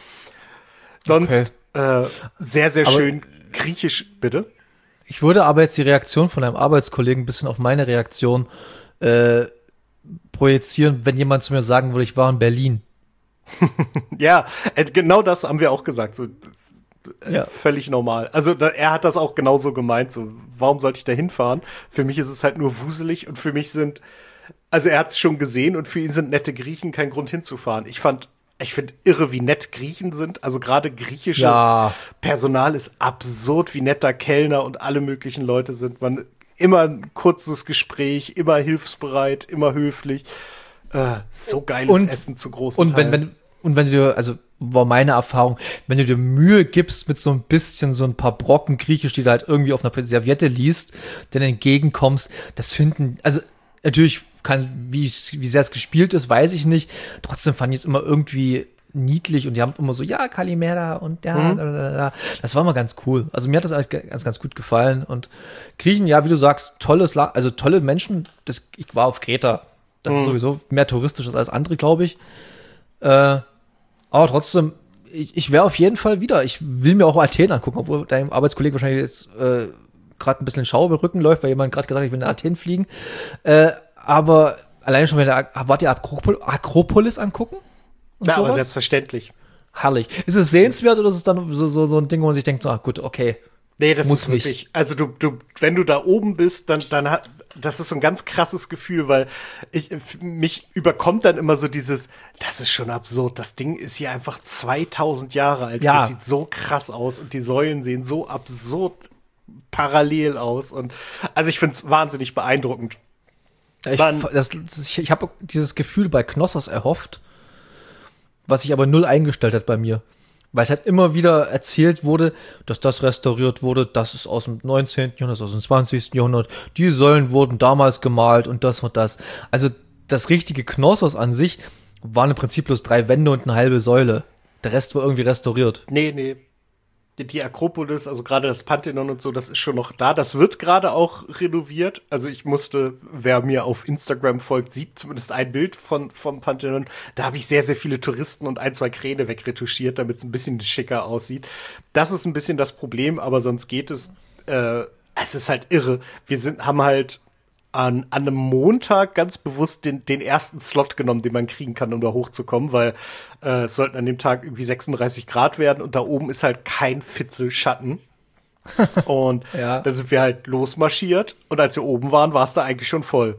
Sonst okay. äh, sehr, sehr aber schön griechisch, bitte. Ich würde aber jetzt die Reaktion von einem Arbeitskollegen ein bisschen auf meine Reaktion äh, projizieren, wenn jemand zu mir sagen würde, ich war in Berlin. Ja, äh, genau das haben wir auch gesagt. So, äh, ja. Völlig normal. Also da, er hat das auch genauso gemeint. So, warum sollte ich da hinfahren? Für mich ist es halt nur wuselig und für mich sind, also er hat es schon gesehen und für ihn sind nette Griechen kein Grund hinzufahren. Ich fand Ich finde irre, wie nett Griechen sind. Also gerade griechisches ja. Personal ist absurd, wie nett da Kellner und alle möglichen Leute sind. Man immer ein kurzes Gespräch, immer hilfsbereit, immer höflich. Äh, so geiles und, Essen zu großen und wenn, wenn Und wenn du dir, also war meine Erfahrung, wenn du dir Mühe gibst mit so ein bisschen so ein paar Brocken Griechisch, die du halt irgendwie auf einer Serviette liest, denen entgegenkommst, das finden, also natürlich kann, wie, wie sehr es gespielt ist, weiß ich nicht. Trotzdem fand ich es immer irgendwie niedlich und die haben immer so, ja, Kalimera und ja, mhm. das war immer ganz cool. Also mir hat das alles ganz, ganz gut gefallen und Griechen, ja, wie du sagst, tolles, La- also tolle Menschen. Das, ich war auf Kreta. Das mhm. ist sowieso mehr touristisch als alles andere, glaube ich. Äh, aber trotzdem, ich, ich wäre auf jeden Fall wieder. Ich will mir auch Athen angucken, obwohl dein Arbeitskollege wahrscheinlich jetzt äh, gerade ein bisschen Schauer über den Rücken läuft, weil jemand gerade gesagt hat, ich will nach Athen fliegen. Äh, aber alleine schon, wenn der, wart ihr Akropol- Akropolis angucken? Ja, sowas? Aber selbstverständlich. Herrlich. Ist es sehenswert oder ist es dann so, so, so ein Ding, wo man sich denkt, so, ach gut, okay. Nee, das muss ist wirklich, nicht. Also du, du, wenn du da oben bist, dann, dann hat, das ist so ein ganz krasses Gefühl, weil ich, mich überkommt dann immer so dieses, das ist schon absurd, das Ding ist hier einfach zweitausend Jahre alt. Ja. Das sieht so krass aus und die Säulen sehen so absurd parallel aus und, also ich finde es wahnsinnig beeindruckend. Ich, das, ich, ich habe dieses Gefühl bei Knossos erhofft, was sich aber null eingestellt hat bei mir. Weil es halt immer wieder erzählt wurde, dass das restauriert wurde, das ist aus dem neunzehnten. Jahrhundert, das ist aus dem zwanzigsten. Jahrhundert. Die Säulen wurden damals gemalt und das und das. Also das richtige Knossos an sich waren im Prinzip bloß drei Wände und eine halbe Säule. Der Rest war irgendwie restauriert. Nee, nee. Die Akropolis, also gerade das Pantheon und so, das ist schon noch da. Das wird gerade auch renoviert. Also ich musste, wer mir auf Instagram folgt, sieht zumindest ein Bild von vom Pantheon. Da habe ich sehr, sehr viele Touristen und ein, zwei Kräne wegretuschiert, damit es ein bisschen schicker aussieht. Das ist ein bisschen das Problem, aber sonst geht es. Äh, es ist halt irre. Wir sind, haben halt an, an einem Montag ganz bewusst den, den ersten Slot genommen, den man kriegen kann, um da hochzukommen, weil äh, es sollten an dem Tag irgendwie sechsunddreißig Grad werden und da oben ist halt kein Fitzel Schatten. Und ja. Dann sind wir halt losmarschiert und als wir oben waren, war es da eigentlich schon voll.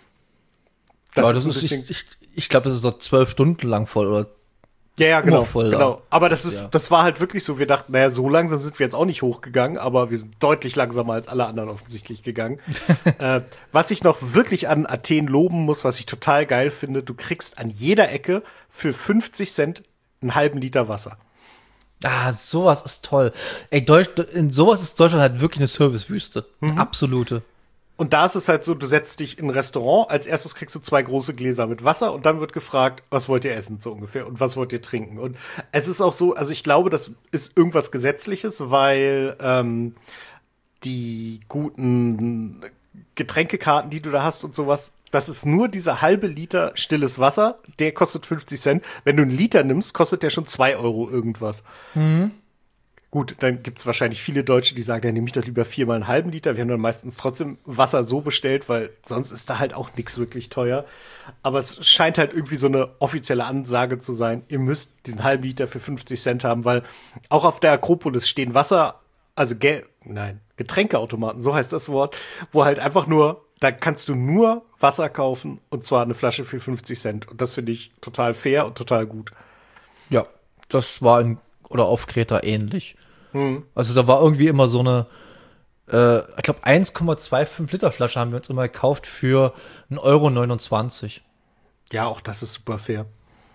Das ja, das ist, ist ich, ich glaube, das ist so zwölf Stunden lang voll, oder? Ja, ja, genau, voll genau. Da. Aber das ist, ja. das war halt wirklich so. Wir dachten, naja, so langsam sind wir jetzt auch nicht hochgegangen, aber wir sind deutlich langsamer als alle anderen offensichtlich gegangen. äh, was ich noch wirklich an Athen loben muss, was ich total geil finde, du kriegst an jeder Ecke für fünfzig Cent einen halben Liter Wasser. Ah, sowas ist toll. Ey, Deutsch, in sowas ist Deutschland halt wirklich eine Servicewüste. Mhm. Absolute. Und da ist es halt so, du setzt dich in ein Restaurant, als erstes kriegst du zwei große Gläser mit Wasser und dann wird gefragt, was wollt ihr essen, so ungefähr, und was wollt ihr trinken. Und es ist auch so, also ich glaube, das ist irgendwas Gesetzliches, weil ähm, die guten Getränkekarten, die du da hast und sowas, das ist nur dieser halbe Liter stilles Wasser, der kostet fünfzig Cent. Wenn du einen Liter nimmst, kostet der schon zwei Euro irgendwas. Mhm. Gut, dann gibt es wahrscheinlich viele Deutsche, die sagen, dann nehme ich doch lieber viermal einen halben Liter. Wir haben dann meistens trotzdem Wasser so bestellt, weil sonst ist da halt auch nichts wirklich teuer. Aber es scheint halt irgendwie so eine offizielle Ansage zu sein, ihr müsst diesen halben Liter für fünfzig Cent haben, weil auch auf der Akropolis stehen Wasser, also Gel- nein, Getränkeautomaten, so heißt das Wort, wo halt einfach nur, da kannst du nur Wasser kaufen und zwar eine Flasche für fünfzig Cent. Und das finde ich total fair und total gut. Ja, das war in oder auf Kreta ähnlich. Hm. Also da war irgendwie immer so eine, äh, ich glaube eins Komma fünfundzwanzig Liter Flasche haben wir uns immer gekauft für ein Euro neunundzwanzig. Ja, auch das ist super fair. Ja,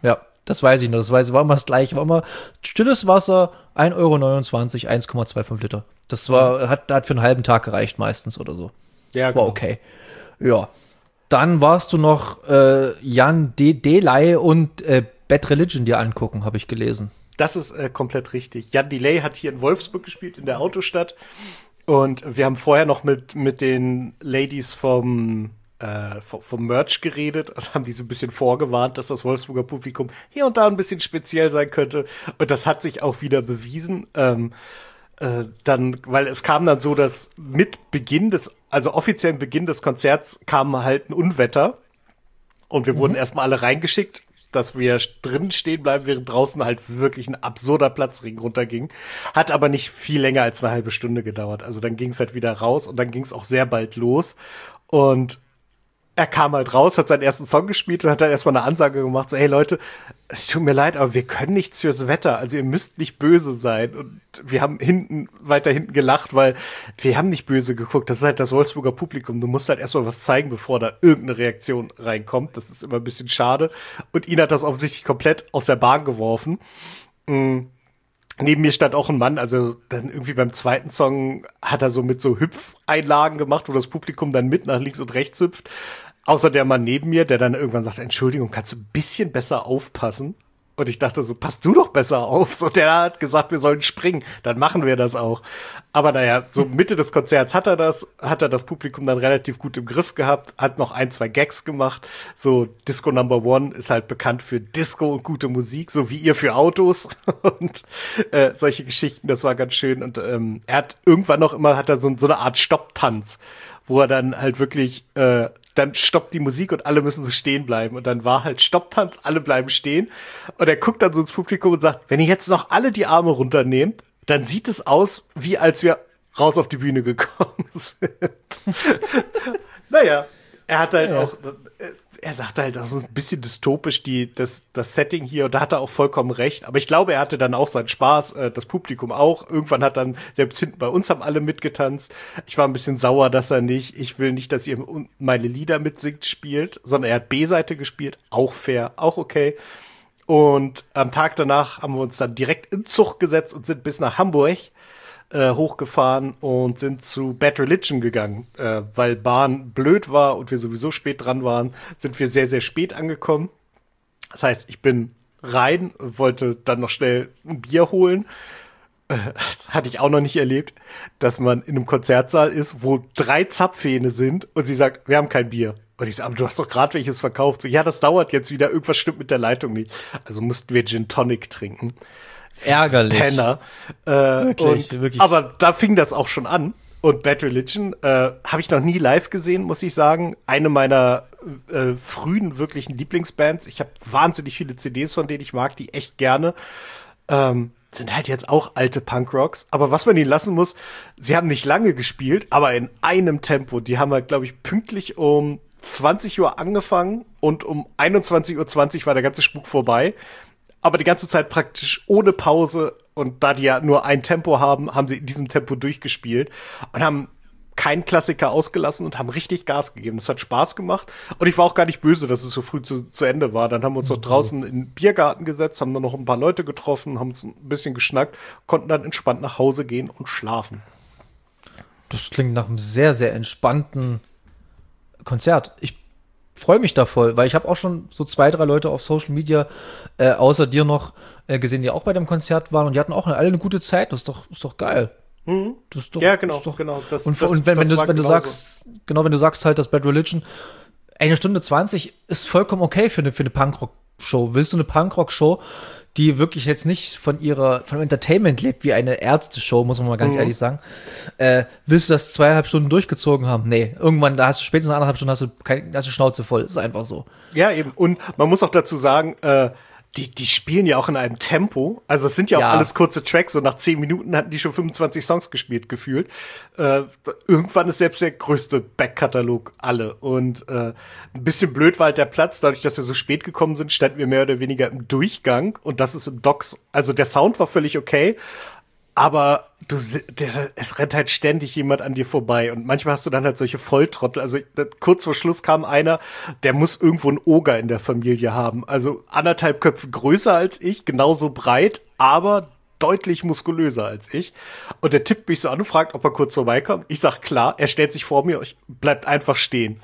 Das weiß ich noch. Das weiß, war immer das gleiche. War immer stilles Wasser, ein Euro neunundzwanzig, eins Komma fünfundzwanzig Liter. Das war, hat, hat für einen halben Tag gereicht meistens oder so. Ja, war genau. okay. Ja. Dann warst du noch äh, Jan De Delay und äh, Bad Religion dir angucken, habe ich gelesen. Das ist äh, komplett richtig. Jan Delay hat hier in Wolfsburg gespielt, in der Autostadt. Und wir haben vorher noch mit, mit den Ladies vom, äh, vom, vom Merch geredet und haben die so ein bisschen vorgewarnt, dass das Wolfsburger Publikum hier und da ein bisschen speziell sein könnte. Und das hat sich auch wieder bewiesen. Ähm, äh, dann, weil es kam dann so, dass mit Beginn des, also offiziellen Beginn des Konzerts kam halt ein Unwetter. Und wir mhm. wurden erstmal alle reingeschickt, dass wir drinnen stehen bleiben, während draußen halt wirklich ein absurder Platzregen runterging. Hat aber nicht viel länger als eine halbe Stunde gedauert. Also dann ging es halt wieder raus und dann ging es auch sehr bald los. Und er kam halt raus, hat seinen ersten Song gespielt und hat dann erstmal eine Ansage gemacht, so, hey Leute, es tut mir leid, aber wir können nichts fürs Wetter, also ihr müsst nicht böse sein. Und wir haben hinten, weiter hinten gelacht, weil wir haben nicht böse geguckt, das ist halt das Wolfsburger Publikum, du musst halt erstmal was zeigen, bevor da irgendeine Reaktion reinkommt, das ist immer ein bisschen schade. Und ihn hat das offensichtlich komplett aus der Bahn geworfen. Mhm. Neben mir stand auch ein Mann, also dann irgendwie beim zweiten Song hat er so mit so Hüpfeinlagen gemacht, wo das Publikum dann mit nach links und rechts hüpft. Außer der Mann neben mir, der dann irgendwann sagt, Entschuldigung, kannst du ein bisschen besser aufpassen? Und ich dachte so, pass du doch besser auf. So, der hat gesagt, wir sollen springen. Dann machen wir das auch. Aber naja, so Mitte des Konzerts hat er das, hat er das Publikum dann relativ gut im Griff gehabt, hat noch ein, zwei Gags gemacht. So, Disco Number One ist halt bekannt für Disco und gute Musik, so wie ihr für Autos. Und äh, solche Geschichten, das war ganz schön. Und ähm, er hat irgendwann noch immer, hat er so, so eine Art Stopptanz, wo er dann halt wirklich äh, dann stoppt die Musik und alle müssen so stehen bleiben. Und dann war halt Stopptanz, alle bleiben stehen. Und er guckt dann so ins Publikum und sagt, wenn ihr jetzt noch alle die Arme runternehmt, dann sieht es aus, wie als wir raus auf die Bühne gekommen sind. Naja, er hat halt ja. auch, er sagt halt, das ist ein bisschen dystopisch, die, das, das Setting hier, und da hat er auch vollkommen recht. Aber ich glaube, er hatte dann auch seinen Spaß, das Publikum auch. Irgendwann hat dann, selbst hinten bei uns haben alle mitgetanzt. Ich war ein bisschen sauer, dass er nicht, ich will nicht, dass ihr meine Lieder mitsingt, spielt, sondern er hat B-Seite gespielt, auch fair, auch okay. Und am Tag danach haben wir uns dann direkt in Zug gesetzt und sind bis nach Hamburg äh, hochgefahren und sind zu Bad Religion gegangen. Äh, weil Bahn blöd war und wir sowieso spät dran waren, sind wir sehr, sehr spät angekommen. Das heißt, ich bin rein, wollte dann noch schnell ein Bier holen. Äh, das hatte ich auch noch nicht erlebt, dass man in einem Konzertsaal ist, wo drei Zapfhähne sind und sie sagt, wir haben kein Bier. Und ich sage, aber du hast doch gerade welches verkauft. So, ja, das dauert jetzt wieder. Irgendwas stimmt mit der Leitung nicht. Also mussten wir Gin Tonic trinken. Ärgerlich. Penner. Äh, wirklich, und, wirklich. Aber da fing das auch schon an. Und Bad Religion äh, habe ich noch nie live gesehen, muss ich sagen. Eine meiner äh, frühen wirklichen Lieblingsbands. Ich habe wahnsinnig viele C Ds von denen ich mag, die echt gerne. Ähm, sind halt jetzt auch alte Punkrocks. Aber was man ihnen lassen muss, sie haben nicht lange gespielt, aber in einem Tempo. Die haben halt, glaube ich, pünktlich um zwanzig Uhr angefangen und um einundzwanzig Uhr zwanzig war der ganze Spuk vorbei. Aber die ganze Zeit praktisch ohne Pause. Und da die ja nur ein Tempo haben, haben sie in diesem Tempo durchgespielt und haben keinen Klassiker ausgelassen und haben richtig Gas gegeben. Das hat Spaß gemacht. Und ich war auch gar nicht böse, dass es so früh zu, zu Ende war. Dann haben wir uns noch draußen in den Biergarten gesetzt, haben dann noch ein paar Leute getroffen, haben uns ein bisschen geschnackt, konnten dann entspannt nach Hause gehen und schlafen. Das klingt nach einem sehr, sehr entspannten Konzert. Ich freue mich da voll, weil ich habe auch schon so zwei, drei Leute auf Social Media, äh, außer dir noch, äh, gesehen, die auch bei dem Konzert waren und die hatten auch alle eine gute Zeit. Das ist doch, ist doch geil. Mhm. Das ist doch, ja, genau, ist doch, genau. Das, und, das, und wenn, das wenn du, wenn du genauso. sagst, genau, wenn du sagst halt, dass Bad Religion eine Stunde zwanzig ist vollkommen okay für eine, für eine Punkrock-Show. Willst du eine Punkrock-Show, die wirklich jetzt nicht von ihrer, von Entertainment lebt, wie eine Ärzte-Show, muss man mal ganz mhm. ehrlich sagen, äh, willst du das zweieinhalb Stunden durchgezogen haben? Nee, irgendwann, da hast du spätestens anderthalb Stunden hast du keine, hast du Schnauze voll. Das ist einfach so. Ja, eben. Und man muss auch dazu sagen, äh, die, die spielen ja auch in einem Tempo. Also es sind ja auch Ja. alles kurze Tracks. So nach zehn Minuten hatten die schon fünfundzwanzig Songs gespielt, gefühlt. Äh, irgendwann ist selbst der größte Backkatalog alle. Und äh, ein bisschen blöd war halt der Platz. Dadurch, dass wir so spät gekommen sind, standen wir mehr oder weniger im Durchgang. Und das ist im Docks. Also der Sound war völlig okay. Aber du, der, es rennt halt ständig jemand an dir vorbei. Und manchmal hast du dann halt solche Volltrottel. Also kurz vor Schluss kam einer, der muss irgendwo einen Oger in der Familie haben. Also anderthalb Köpfe größer als ich, genauso breit, aber deutlich muskulöser als ich. Und der tippt mich so an und fragt, ob er kurz vorbeikommt. Ich sag klar, er stellt sich vor mir, bleibt einfach stehen.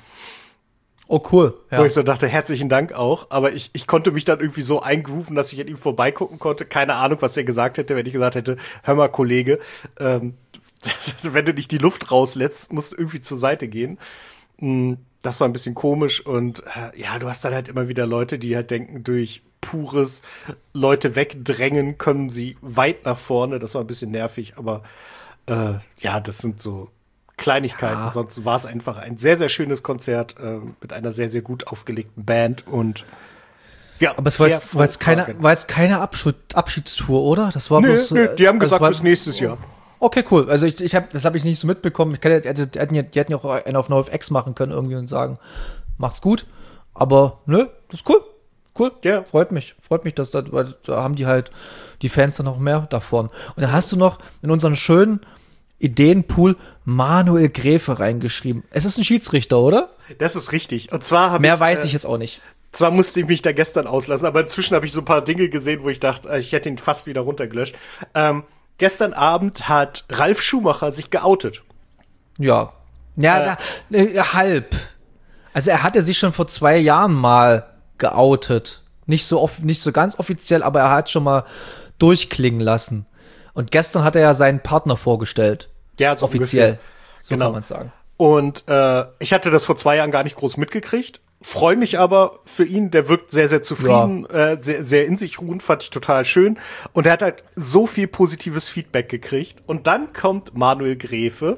Oh, cool. Ja. Wo ich so dachte, herzlichen Dank auch. Aber ich, ich konnte mich dann irgendwie so eingrooven, dass ich an ihm vorbeigucken konnte. Keine Ahnung, was der gesagt hätte, wenn ich gesagt hätte, hör mal, Kollege, ähm, wenn du nicht die Luft rauslässt, musst du irgendwie zur Seite gehen. Das war ein bisschen komisch. Und äh, ja, du hast dann halt immer wieder Leute, die halt denken, durch pures Leute wegdrängen können sie weit nach vorne. Das war ein bisschen nervig. Aber äh, ja, das sind so Kleinigkeiten. Ja. Ansonsten war es einfach ein sehr, sehr schönes Konzert äh, mit einer sehr, sehr gut aufgelegten Band und ja. Aber es war jetzt, war jetzt keine, war jetzt keine Abschied, Abschiedstour, oder? Das war nö, bloß, nö, die haben also gesagt, war, bis nächstes Jahr. Okay, cool. Also ich, ich hab, das habe ich nicht so mitbekommen. Ich kann, die, hätten ja, die hätten ja auch einen auf NoFX machen können irgendwie und sagen, mach's gut. Aber nö, das ist cool. Cool. Ja. Yeah. Freut mich. Freut mich, dass da, weil da haben die halt die Fans dann noch mehr davon. Und dann hast du noch in unseren schönen Ideenpool Manuel Gräfe reingeschrieben. Es ist ein Schiedsrichter, oder? Das ist richtig. Und zwar habe Mehr ich, weiß äh, ich jetzt auch nicht. Zwar musste ich mich da gestern auslassen, aber inzwischen habe ich so ein paar Dinge gesehen, wo ich dachte, ich hätte ihn fast wieder runtergelöscht. Ähm, gestern Abend hat Ralf Schumacher sich geoutet. Ja. Ja, äh, da, äh, halb. Also er hatte sich schon vor zwei Jahren mal geoutet. Nicht so, off- nicht so ganz offiziell, aber er hat schon mal durchklingen lassen. Und gestern hat er ja seinen Partner vorgestellt. Ja, so offiziell. Ungefähr. So genau. kann man es sagen. Und äh, ich hatte das vor zwei Jahren gar nicht groß mitgekriegt. Freue mich aber für ihn. Der wirkt sehr, sehr zufrieden, ja. äh, sehr, sehr in sich ruhend. Fand ich total schön. Und er hat halt so viel positives Feedback gekriegt. Und dann kommt Manuel Gräfe.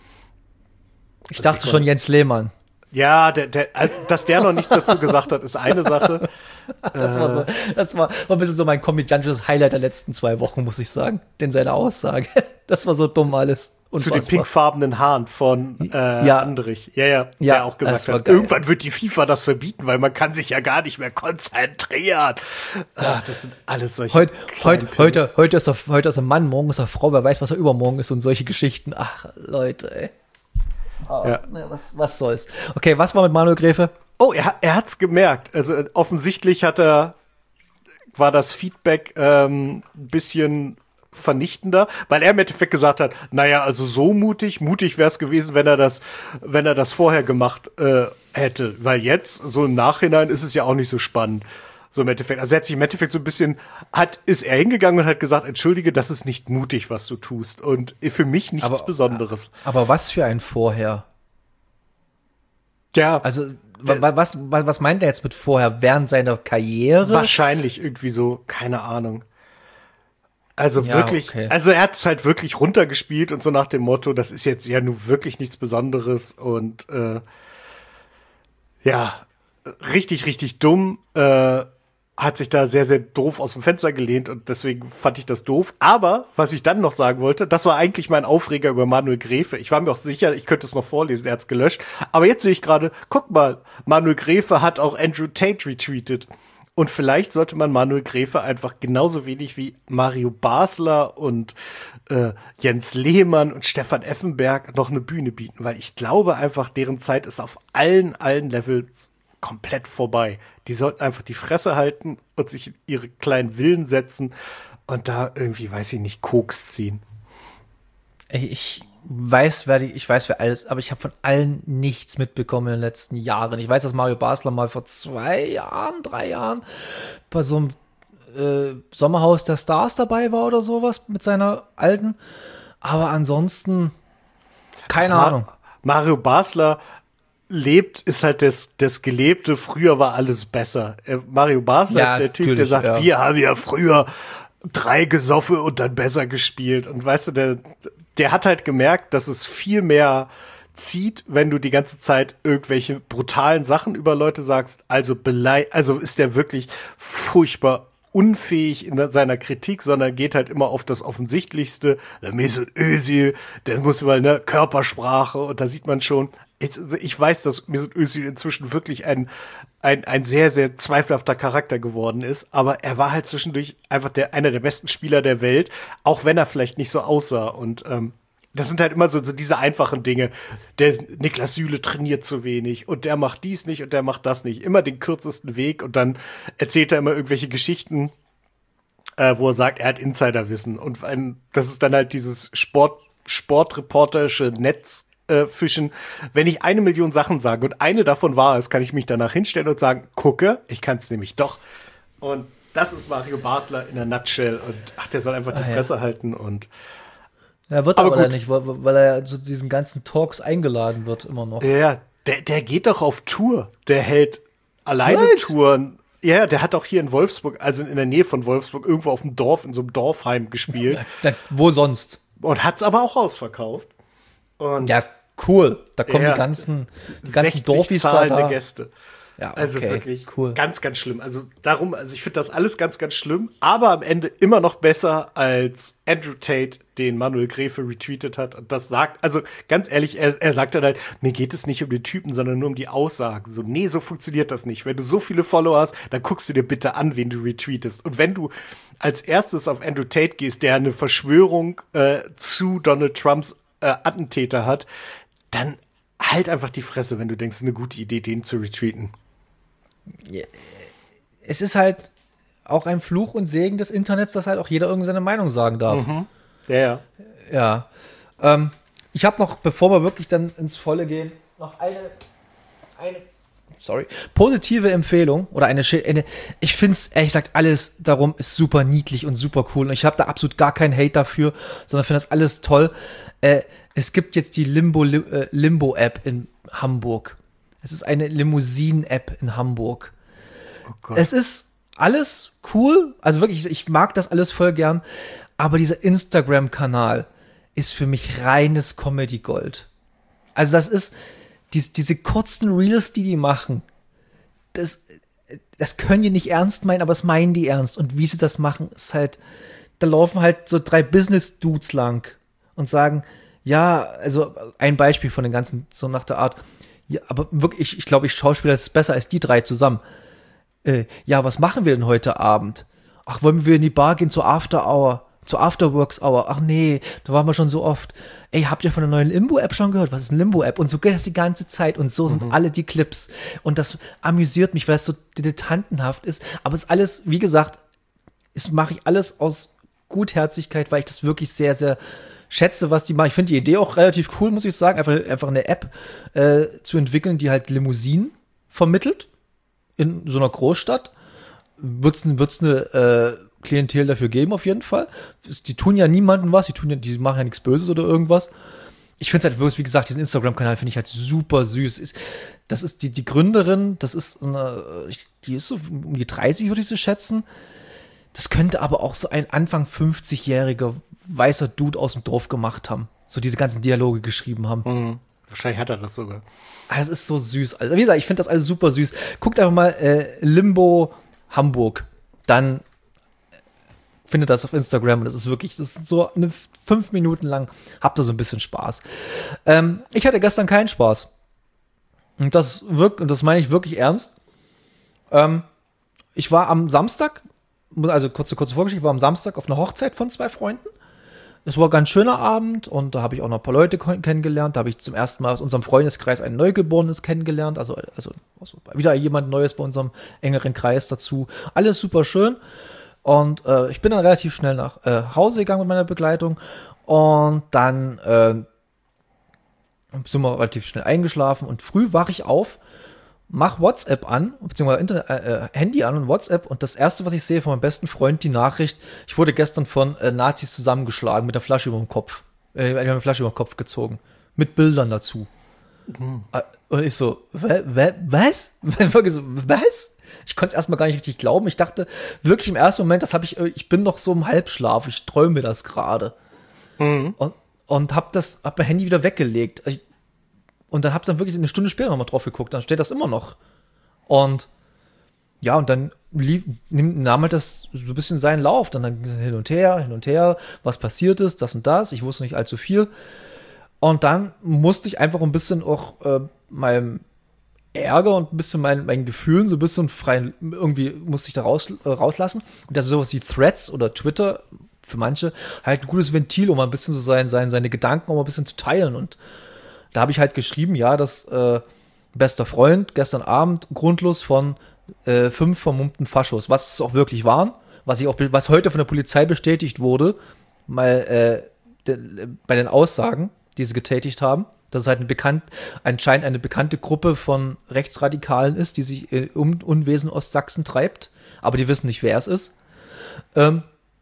Ich dachte schon Jens Lehmann. Ja, der, der, also, dass der noch nichts dazu gesagt hat, ist eine Sache. Das war so, das war, war ein bisschen so mein komödiantisches Highlight der letzten zwei Wochen, muss ich sagen. Denn seine Aussage, das war so dumm alles. Unfassbar. Zu den pinkfarbenen Haaren von äh, ja. Andrich. Ja, ja, ja, der auch gesagt hat, geil. Irgendwann wird die FIFA das verbieten, weil man kann sich ja gar nicht mehr konzentrieren. Ja. Ach, das sind alles solche Heut, heut, heute, heute, ist er, heute ist er Mann, morgen ist er Frau, wer weiß, was er übermorgen ist und solche Geschichten. Ach, Leute, ey. Oh, ja. ne, was, was soll's. Okay, was war mit Manuel Gräfe? Oh, er, er hat's gemerkt. Also offensichtlich hat er, war das Feedback ähm, ein bisschen vernichtender, weil er im Endeffekt gesagt hat, naja, also so mutig, mutig wäre es gewesen, wenn er das, wenn er das vorher gemacht äh, hätte. Weil jetzt, so im Nachhinein, ist es ja auch nicht so spannend. So im Endeffekt. Also er hat sich im Endeffekt so ein bisschen, hat, ist er hingegangen und hat gesagt, entschuldige, das ist nicht mutig, was du tust. Und für mich nichts aber, Besonderes. Aber was für ein Vorher? Ja. Also, was, was, was meint er jetzt mit vorher? Während seiner Karriere? Wahrscheinlich irgendwie so, keine Ahnung. Also ja, wirklich, okay. also er hat es halt wirklich runtergespielt und so nach dem Motto, das ist jetzt ja nun wirklich nichts Besonderes und äh, ja, richtig, richtig dumm, äh, hat sich da sehr, sehr doof aus dem Fenster gelehnt und deswegen fand ich das doof. Aber, was ich dann noch sagen wollte, das war eigentlich mein Aufreger über Manuel Gräfe. Ich war mir auch sicher, ich könnte es noch vorlesen, er hat's gelöscht. Aber jetzt sehe ich gerade, guck mal, Manuel Gräfe hat auch Andrew Tate retweetet. Und vielleicht sollte man Manuel Gräfe einfach genauso wenig wie Mario Basler und äh, Jens Lehmann und Stefan Effenberg noch eine Bühne bieten, weil ich glaube einfach, deren Zeit ist auf allen, allen Levels komplett vorbei. Die sollten einfach die Fresse halten und sich in ihre kleinen Villen setzen und da irgendwie, weiß ich nicht, Koks ziehen. Ich weiß, wer die, ich weiß, wer alles, aber ich habe von allen nichts mitbekommen in den letzten Jahren. Ich weiß, dass Mario Basler mal vor zwei Jahren, drei Jahren bei so einem äh, Sommerhaus der Stars dabei war oder sowas mit seiner alten. Aber ansonsten keine Ma- Ahnung. Mario Basler lebt, ist halt das, das Gelebte, früher war alles besser. Äh, Mario Basler ja, ist der Typ, der sagt, ja. wir haben ja früher drei gesoffen und dann besser gespielt. Und weißt du, der, der hat halt gemerkt, dass es viel mehr zieht, wenn du die ganze Zeit irgendwelche brutalen Sachen über Leute sagst. Also belei- also ist der wirklich furchtbar unfähig in seiner Kritik, sondern geht halt immer auf das Offensichtlichste. Der Mesut Özil, der muss mal, ne, Körpersprache, und da sieht man schon, ich, also ich weiß, dass Mesut Özil inzwischen wirklich ein, ein, ein sehr, sehr zweifelhafter Charakter geworden ist, aber er war halt zwischendurch einfach der, einer der besten Spieler der Welt, auch wenn er vielleicht nicht so aussah. Und ähm, das sind halt immer so, so diese einfachen Dinge. Der Niklas Süle trainiert zu wenig und der macht dies nicht und der macht das nicht. Immer den kürzesten Weg, und dann erzählt er immer irgendwelche Geschichten, äh, wo er sagt, er hat Insiderwissen. Und ein, das ist dann halt dieses Sport, sportreporterische Netz, Äh, fischen. Wenn ich eine Million Sachen sage und eine davon wahr ist, kann ich mich danach hinstellen und sagen, gucke, ich kann es nämlich doch. Und das ist Mario Basler in der Nutshell. Und ach, der soll einfach die ah, Fresse ja. halten. Und er wird aber, aber nicht, weil, weil er zu diesen ganzen Talks eingeladen wird immer noch. Ja, der, der geht doch auf Tour. Der hält alleine Was? Touren. Ja, der hat auch hier in Wolfsburg, also in der Nähe von Wolfsburg, irgendwo auf dem Dorf, in so einem Dorfheim gespielt. Ja, wo sonst? Und hat's aber auch ausverkauft. Und ja, cool. Da kommen ja, die ganzen, die ganzen Dorfis da, da. Gäste. Ja, okay, also wirklich cool. Ganz, ganz schlimm. Also darum, also ich finde das alles ganz, ganz schlimm, aber am Ende immer noch besser als Andrew Tate, den Manuel Gräfe retweetet hat. Und das sagt, also ganz ehrlich, er, er sagt dann halt, mir geht es nicht um den Typen, sondern nur um die Aussagen. So, nee, so funktioniert das nicht. Wenn du so viele Follower hast, dann guckst du dir bitte an, wen du retweetest. Und wenn du als erstes auf Andrew Tate gehst, der eine Verschwörung äh, zu Donald Trumps äh, Attentäter hat, dann halt einfach die Fresse, wenn du denkst, es ist eine gute Idee, den zu retweeten. Es ist halt auch ein Fluch und Segen des Internets, dass halt auch jeder irgendwie seine Meinung sagen darf. Mhm. Ja, ja. Ja. Ähm, ich habe noch, bevor wir wirklich dann ins Volle gehen, noch eine, eine sorry, positive Empfehlung oder eine, eine ich finde es, ehrlich gesagt, alles darum ist super niedlich und super cool. Und ich habe da absolut gar keinen Hate dafür, sondern finde das alles toll. Äh, es gibt jetzt die Limbo, äh, Limbo-App in Hamburg. Es ist eine Limousinen-App in Hamburg. Oh Gott. Es ist alles cool. Also wirklich, ich mag das alles voll gern. Aber dieser Instagram-Kanal ist für mich reines Comedy-Gold. Also das ist, die, diese kurzen Reels, die die machen, das, das können die nicht ernst meinen, aber das meinen die ernst. Und wie sie das machen, ist halt, da laufen halt so drei Business-Dudes lang und sagen, ja, also ein Beispiel von den ganzen, so nach der Art, ja, aber wirklich, ich, ich glaube, ich Schauspieler ist besser als die drei zusammen. Äh, ja, was machen wir denn heute Abend? Ach, wollen wir in die Bar gehen zur After Hour, zur Afterworks Hour? Ach nee, da waren wir schon so oft. Ey, habt ihr von der neuen Limbo-App schon gehört? Was ist eine Limbo-App? Und so geht das die ganze Zeit. Und so sind mhm. alle die Clips. Und das amüsiert mich, weil es so dilettantenhaft ist. Aber es ist alles, wie gesagt, das mache ich alles aus Gutherzigkeit, weil ich das wirklich sehr, sehr schätze, was die machen. Ich finde die Idee auch relativ cool, muss ich sagen. Einfach, einfach eine App äh, zu entwickeln, die halt Limousinen vermittelt in so einer Großstadt. Wird es eine äh, Klientel dafür geben, auf jeden Fall. Die tun ja niemandem was, die, tun ja, die machen ja nichts Böses oder irgendwas. Ich finde es halt wirklich, wie gesagt, diesen Instagram-Kanal finde ich halt super süß. Ist, das ist die, die Gründerin, das ist eine, die ist so um die dreißig, würde ich so schätzen. Das könnte aber auch so ein Anfang fünfzigjähriger weißer Dude aus dem Dorf gemacht haben. So diese ganzen Dialoge geschrieben haben. Mhm. Wahrscheinlich hat er das sogar. Das ist so süß. Also, wie gesagt, ich finde das alles super süß. Guckt einfach mal äh, Limbo Hamburg. Dann findet das auf Instagram. Und das ist wirklich, das ist so eine fünf Minuten lang. Habt ihr so ein bisschen Spaß. Ähm, ich hatte gestern keinen Spaß. Und das wirkt, und das meine ich wirklich ernst. Ähm, ich war am Samstag, also kurze, kurze Vorgeschichte, ich war am Samstag auf einer Hochzeit von zwei Freunden. Es war ein ganz schöner Abend und da habe ich auch noch ein paar Leute kennengelernt. Da habe ich zum ersten Mal aus unserem Freundeskreis ein Neugeborenes kennengelernt. Also, also, also wieder jemand Neues bei unserem engeren Kreis dazu. Alles super schön. Und äh, ich bin dann relativ schnell nach äh, Hause gegangen mit meiner Begleitung. Und dann äh, sind wir relativ schnell eingeschlafen. Und früh wache ich auf, mach WhatsApp an, beziehungsweise Internet, äh, Handy an und WhatsApp, und das erste, was ich sehe von meinem besten Freund, die Nachricht: Ich wurde gestern von äh, Nazis zusammengeschlagen mit der Flasche über dem Kopf. Äh, die haben eine Flasche über den Kopf gezogen. Mit Bildern dazu. Mhm. Äh, und ich so, wa, wa, was? Was? Ich konnte es erstmal gar nicht richtig glauben. Ich dachte wirklich im ersten Moment, das habe ich, ich bin noch so im Halbschlaf, ich träume das gerade. Mhm. Und, und hab das, hab mein Handy wieder weggelegt. Ich, Und dann hab dann wirklich eine Stunde später nochmal drauf geguckt, dann steht das immer noch. Und ja, und dann lief, nahm halt das so ein bisschen seinen Lauf. Dann, dann ging es hin und her, hin und her, was passiert ist, das und das. Ich wusste nicht allzu viel. Und dann musste ich einfach ein bisschen auch äh, meinem Ärger und ein bisschen meinen, meinen Gefühlen so ein bisschen frei, irgendwie musste ich da raus, äh, rauslassen. Und das ist sowas wie Threads oder Twitter für manche halt ein gutes Ventil, um ein bisschen so sein, sein, seine Gedanken auch mal ein bisschen zu teilen. Und da habe ich halt geschrieben, ja, dass äh, bester Freund gestern Abend grundlos von äh, fünf vermummten Faschos, was es auch wirklich waren, was ich auch, was heute von der Polizei bestätigt wurde, mal äh, de, bei den Aussagen, die sie getätigt haben, dass es halt ein bekannt, anscheinend eine bekannte Gruppe von Rechtsradikalen ist, die sich äh, um Unwesen Ostsachsen treibt, aber die wissen nicht, wer es ist. Ähm,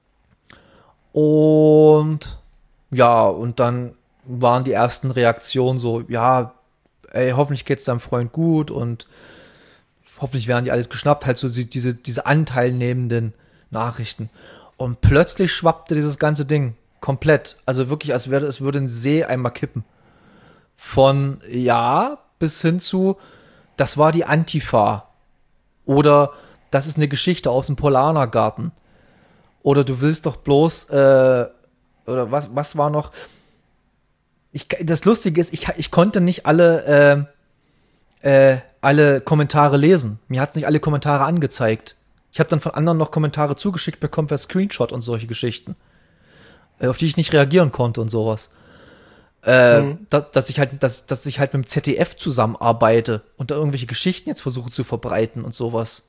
und ja, und dann waren die ersten Reaktionen so, ja, ey, hoffentlich geht's deinem Freund gut und hoffentlich werden die alles geschnappt, halt so diese, diese anteilnehmenden Nachrichten. Und plötzlich schwappte dieses ganze Ding komplett, also wirklich, als wäre es würde ein See einmal kippen. Von ja bis hin zu, das war die Antifa. Oder das ist eine Geschichte aus dem Polanergarten. Oder du willst doch bloß, äh, oder was, was war noch? Ich, das Lustige ist, ich, ich konnte nicht alle, äh, äh, alle Kommentare lesen. Mir hat es nicht alle Kommentare angezeigt. Ich habe dann von anderen noch Kommentare zugeschickt bekommen per Screenshot und solche Geschichten, äh, auf die ich nicht reagieren konnte und sowas. Äh, mhm. dass, dass ich halt, dass, dass ich halt mit dem Z D F zusammenarbeite und da irgendwelche Geschichten jetzt versuche zu verbreiten und sowas.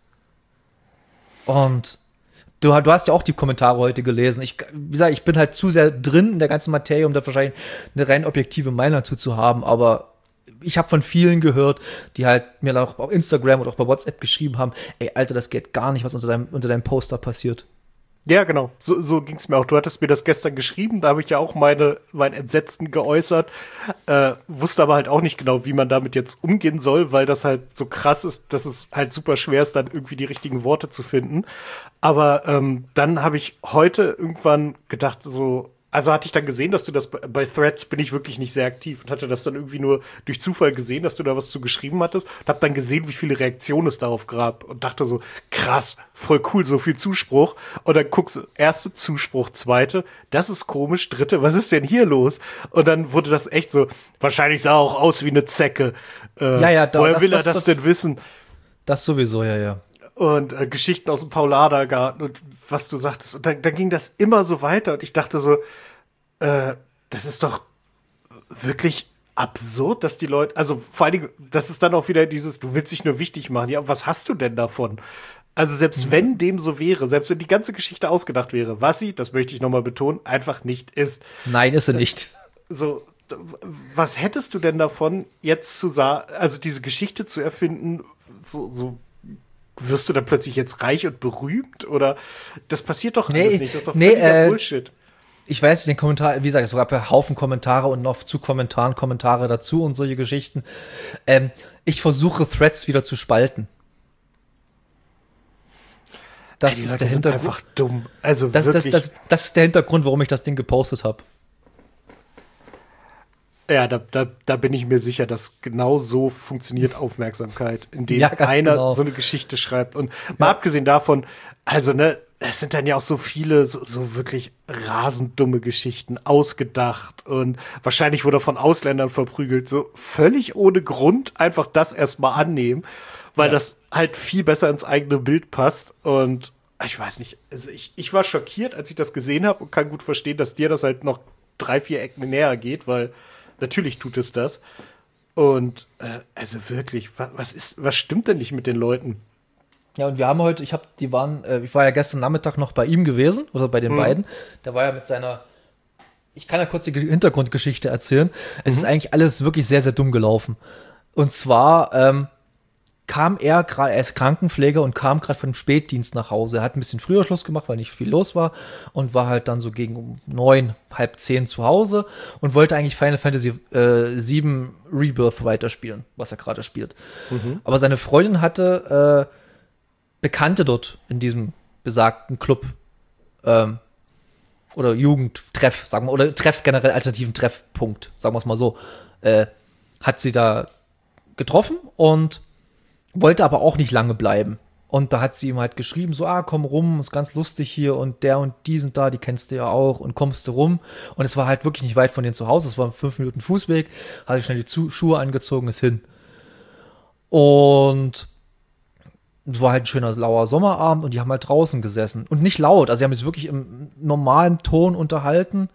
Und du, du hast ja auch die Kommentare heute gelesen. Ich, wie gesagt, ich bin halt zu sehr drin in der ganzen Materie, um da wahrscheinlich eine rein objektive Meinung dazu zu haben, aber ich habe von vielen gehört, die halt mir dann auch auf Instagram oder auch bei WhatsApp geschrieben haben, ey, Alter, das geht gar nicht, was unter deinem, unter deinem Poster passiert. Ja, genau. So, so ging es mir auch. Du hattest mir das gestern geschrieben, da habe ich ja auch meine, mein Entsetzen geäußert, äh, wusste aber halt auch nicht genau, wie man damit jetzt umgehen soll, weil das halt so krass ist, dass es halt super schwer ist, dann irgendwie die richtigen Worte zu finden. Aber ähm, dann habe ich heute irgendwann gedacht, so, also hatte ich dann gesehen, dass du das, bei Threads bin ich wirklich nicht sehr aktiv und hatte das dann irgendwie nur durch Zufall gesehen, dass du da was zu geschrieben hattest und hab dann gesehen, wie viele Reaktionen es darauf gab und dachte so, krass, voll cool, so viel Zuspruch. Und dann guckst du, erste Zuspruch, zweite, das ist komisch, dritte, was ist denn hier los? Und dann wurde das echt so, wahrscheinlich sah er auch aus wie eine Zecke. Äh, ja, ja, da, woher das, will das, er das, das denn wissen? Das sowieso, ja, ja. Und äh, Geschichten aus dem Paulanergarten und was du sagtest. Und dann, dann ging das immer so weiter und ich dachte so, äh, das ist doch wirklich absurd, dass die Leute, also vor allen Dingen, das ist dann auch wieder dieses, du willst dich nur wichtig machen. Ja, was hast du denn davon? Also selbst mhm. wenn dem so wäre, selbst wenn die ganze Geschichte ausgedacht wäre, was sie, das möchte ich nochmal betonen, einfach nicht ist. Nein, ist sie nicht. So, was hättest du denn davon, jetzt zu sagen, also diese Geschichte zu erfinden, so, so wirst du dann plötzlich jetzt reich und berühmt? Oder das passiert doch alles nee, nicht, das ist doch nee, völliger äh, Bullshit. Ich weiß, den Kommentar, wie gesagt, es gab ja Haufen Kommentare und noch zu Kommentaren Kommentare dazu und solche Geschichten. Ähm, ich versuche Threads wieder zu spalten. Das Ey, ist Leute der sind Hintergrund. Einfach dumm. Also das, wirklich. Das, das, das ist der Hintergrund, warum ich das Ding gepostet habe. Ja, da, da, da bin ich mir sicher, dass genau so funktioniert Aufmerksamkeit, indem ja, einer genau. so eine Geschichte schreibt. Und mal ja. abgesehen davon, also ne, es sind dann ja auch so viele so, so wirklich rasend dumme Geschichten ausgedacht und wahrscheinlich wurde er von Ausländern verprügelt, so völlig ohne Grund einfach das erstmal annehmen, weil ja. das halt viel besser ins eigene Bild passt. Und ich weiß nicht, also ich, ich war schockiert, als ich das gesehen habe und kann gut verstehen, dass dir das halt noch drei, vier Ecken näher geht, weil natürlich tut es das. Und äh, also wirklich, was, was ist, was stimmt denn nicht mit den Leuten? Ja, und wir haben heute, ich habe, die waren, äh, ich war ja gestern Nachmittag noch bei ihm gewesen, also bei den mhm. beiden. Der war ja mit seiner, ich kann ja kurz die Hintergrundgeschichte erzählen. Es mhm. ist eigentlich alles wirklich sehr, sehr dumm gelaufen. Und zwar ähm, kam er gerade, er ist Krankenpfleger und kam gerade von dem Spätdienst nach Hause. Er hat ein bisschen früher Schluss gemacht, weil nicht viel los war und war halt dann so gegen um neun, halb zehn zu Hause und wollte eigentlich Final Fantasy äh, sieben Rebirth weiterspielen, was er gerade spielt. Mhm. Aber seine Freundin hatte äh, Bekannte dort in diesem besagten Club ähm, oder Jugendtreff, sagen wir, oder Treff generell, alternativen Treffpunkt, sagen wir es mal so, äh, hat sie da getroffen und wollte aber auch nicht lange bleiben. Und da hat sie ihm halt geschrieben, so, ah, komm rum, ist ganz lustig hier und der und die sind da, die kennst du ja auch und kommst du rum. Und es war halt wirklich nicht weit von denen zu Hause, es war fünf Minuten Fußweg, hatte schnell die Zu- Schuhe angezogen, ist hin. Und es war halt ein schöner, lauer Sommerabend und die haben halt draußen gesessen. Und nicht laut, also sie haben sich wirklich im normalen Ton unterhalten.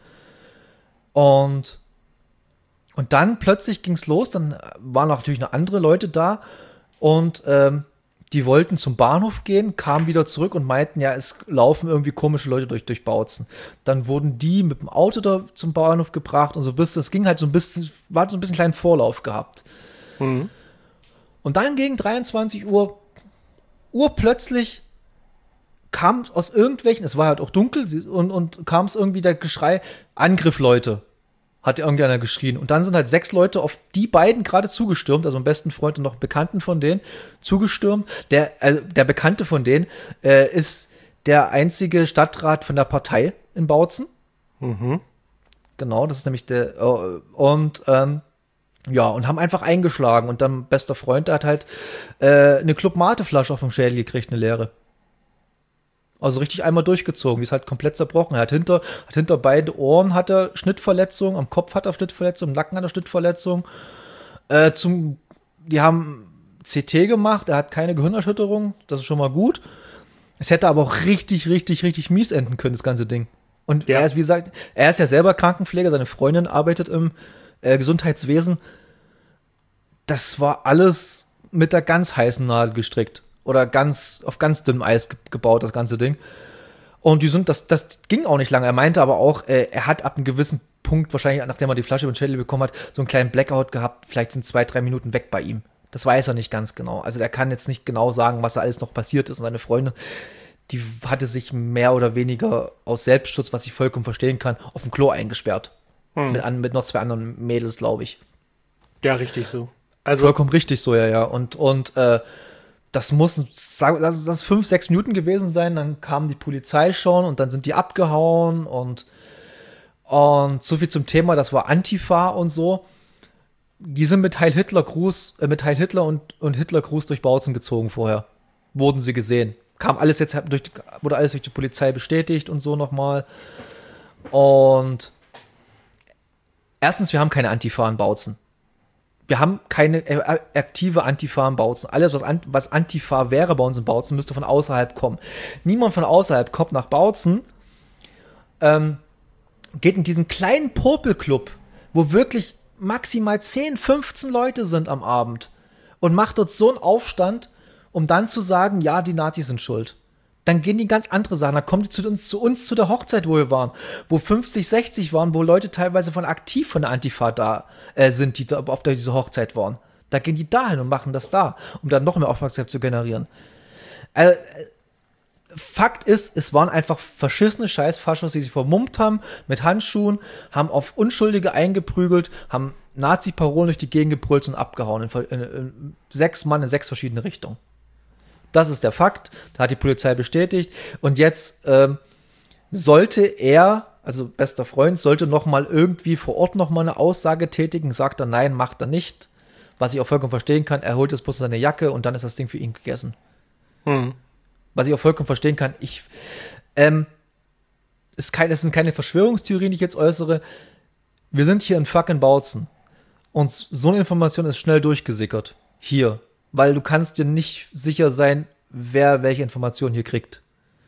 Und, und dann plötzlich ging's los, dann waren natürlich noch andere Leute da und ähm, die wollten zum Bahnhof gehen, kamen wieder zurück und meinten, ja, es laufen irgendwie komische Leute durch, durch Bautzen. Dann wurden die mit dem Auto da zum Bahnhof gebracht und so bis, es ging halt so ein bisschen, war so ein bisschen kleinen Vorlauf gehabt. Mhm. Und dann gegen dreiundzwanzig Uhr, Uhr plötzlich kam aus irgendwelchen, es war halt auch dunkel und, und kam es irgendwie der Geschrei, Angriff, Leute. Hat irgendeiner geschrien. Und dann sind halt sechs Leute auf die beiden gerade zugestürmt, also am besten Freund und noch einen Bekannten von denen, zugestürmt. Der, also der Bekannte von denen äh, ist der einzige Stadtrat von der Partei in Bautzen. Mhm. Genau, das ist nämlich der, äh, und ähm, ja, und haben einfach eingeschlagen. Und dann bester Freund, der hat halt äh, eine Club Mate-Flasche auf dem Schädel gekriegt, eine leere. Also richtig einmal durchgezogen, die ist halt komplett zerbrochen. Er hat hinter, hat hinter beide Ohren hat er Schnittverletzungen, am Kopf hat er Schnittverletzungen, im Nacken hat er Schnittverletzungen. Äh, zum, die haben C T gemacht, er hat keine Gehirnerschütterung, das ist schon mal gut. Es hätte aber auch richtig, richtig, richtig mies enden können, das ganze Ding. Und ja. er ist, wie gesagt, er ist ja selber Krankenpfleger, seine Freundin arbeitet im äh, Gesundheitswesen. Das war alles mit der ganz heißen Nadel gestrickt. Oder ganz auf ganz dünnem Eis ge- gebaut, das ganze Ding. Und die sind, das, das ging auch nicht lange. Er meinte aber auch, äh, er hat ab einem gewissen Punkt, wahrscheinlich nachdem er die Flasche über den Schädel bekommen hat, so einen kleinen Blackout gehabt. Vielleicht sind zwei, drei Minuten weg bei ihm. Das weiß er nicht ganz genau. Also er kann jetzt nicht genau sagen, was da alles noch passiert ist. Und seine Freundin, die hatte sich mehr oder weniger aus Selbstschutz, was ich vollkommen verstehen kann, auf dem Klo eingesperrt. Hm. Mit, an, mit noch zwei anderen Mädels, glaube ich. Ja, richtig so. Also vollkommen richtig so, ja, ja. Und, und äh, das muss, lass das fünf, sechs Minuten gewesen sein, dann kam die Polizei schon und dann sind die abgehauen und, und so viel zum Thema, das war Antifa und so. Die sind mit Heil Hitler Gruß, äh, mit Heil Hitler und, und Hitler Gruß durch Bautzen gezogen vorher. Wurden sie gesehen. Kam alles jetzt durch, wurde alles durch die Polizei bestätigt und so nochmal. Und erstens, wir haben keine Antifa in Bautzen. Wir haben keine äh, aktive Antifa in Bautzen. Alles, was, an, was Antifa wäre bei uns in Bautzen, müsste von außerhalb kommen. Niemand von außerhalb kommt nach Bautzen, ähm, geht in diesen kleinen Popelclub, wo wirklich maximal zehn, fünfzehn Leute sind am Abend und macht dort so einen Aufstand, um dann zu sagen, ja, die Nazis sind schuld. Dann gehen die ganz andere Sachen. Dann kommen die zu uns, zu uns zu der Hochzeit, wo wir waren, wo fünfzig, sechzig waren, wo Leute teilweise von aktiv von der Antifa da äh, sind, die da auf der, dieser Hochzeit waren. Da gehen die dahin und machen das da, um dann noch mehr Aufmerksamkeit zu generieren. Äh, Fakt ist, es waren einfach verschissene Scheißfaschos, die sich vermummt haben mit Handschuhen, haben auf Unschuldige eingeprügelt, haben Nazi-Parolen durch die Gegend gebrüllt und abgehauen. In, in, in sechs Mann in sechs verschiedene Richtungen. Das ist der Fakt, da hat die Polizei bestätigt. Und jetzt ähm, sollte er, also bester Freund, sollte noch mal irgendwie vor Ort noch mal eine Aussage tätigen, sagt er, nein, macht er nicht. Was ich auch vollkommen verstehen kann, er holt jetzt bloß seine Jacke und dann ist das Ding für ihn gegessen. Hm. Was ich auch vollkommen verstehen kann, ich, ähm, ist kein, es sind keine Verschwörungstheorien, die ich jetzt äußere. Wir sind hier in fucking Bautzen. Und so eine Information ist schnell durchgesickert. Hier. Weil du kannst dir nicht sicher sein, wer welche Informationen hier kriegt.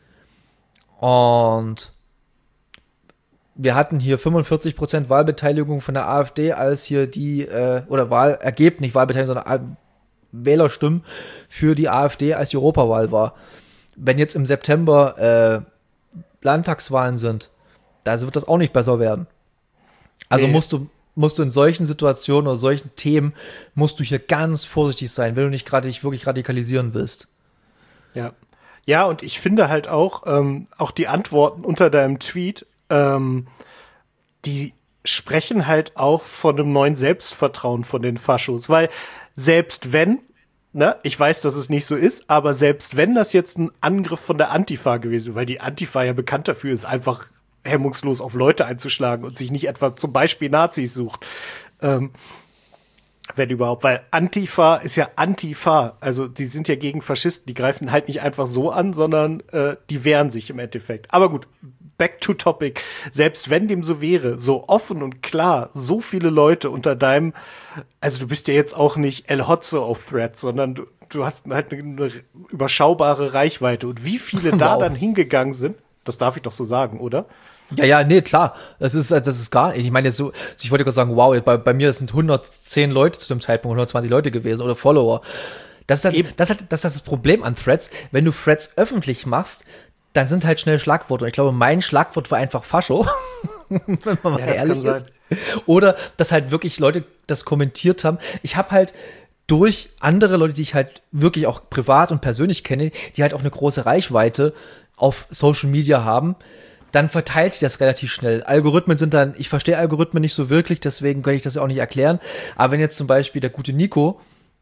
Und wir hatten hier fünfundvierzig Prozent Wahlbeteiligung von der AfD, als hier die, äh, oder Wahlergebnis, nicht Wahlbeteiligung, sondern Wählerstimmen für die AfD, als die Europawahl war. Wenn jetzt im September äh, Landtagswahlen sind, da wird das auch nicht besser werden. Also nee. musst du musst du in solchen Situationen oder solchen Themen, musst du hier ganz vorsichtig sein, wenn du nicht gerade dich wirklich radikalisieren willst. Ja. Ja, und ich finde halt auch, ähm, auch die Antworten unter deinem Tweet, ähm, die sprechen halt auch von einem neuen Selbstvertrauen von den Faschos, weil selbst wenn, ne, ich weiß, dass es nicht so ist, aber selbst wenn das jetzt ein Angriff von der Antifa gewesen, weil die Antifa ja bekannt dafür ist, einfach hemmungslos auf Leute einzuschlagen und sich nicht etwa zum Beispiel Nazis sucht. Ähm, Wenn überhaupt, weil Antifa ist ja Antifa. Also die sind ja gegen Faschisten. Die greifen halt nicht einfach so an, sondern äh, die wehren sich im Endeffekt. Aber gut, back to topic. Selbst wenn dem so wäre, so offen und klar, so viele Leute unter deinem, also du bist ja jetzt auch nicht El Hotzo auf Threads, sondern du, du hast halt eine, eine überschaubare Reichweite. Und wie viele da Wow. dann hingegangen sind, das darf ich doch so sagen, oder? Ja, ja, nee, klar. Das ist, das ist gar nicht. Ich meine, jetzt so, ich wollte gerade sagen, wow, bei, bei mir sind hundertzehn Leute zu dem Zeitpunkt, hundertzwanzig Leute gewesen oder Follower. Das ist, halt, das, ist halt, das ist das Problem an Threads. Wenn du Threads öffentlich machst, dann sind halt schnell Schlagworte. Und ich glaube, mein Schlagwort war einfach Fascho. Wenn man mal Ja, das ehrlich kann ist. Oder, dass halt wirklich Leute das kommentiert haben. Ich habe halt durch andere Leute, die ich halt wirklich auch privat und persönlich kenne, die halt auch eine große Reichweite auf Social Media haben, dann verteilt sich das relativ schnell. Algorithmen sind dann, ich verstehe Algorithmen nicht so wirklich, deswegen kann ich das ja auch nicht erklären. Aber wenn jetzt zum Beispiel der gute Nico,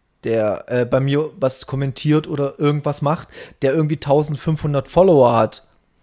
der äh, bei mir was kommentiert oder irgendwas macht, der irgendwie eintausendfünfhundert Follower hat,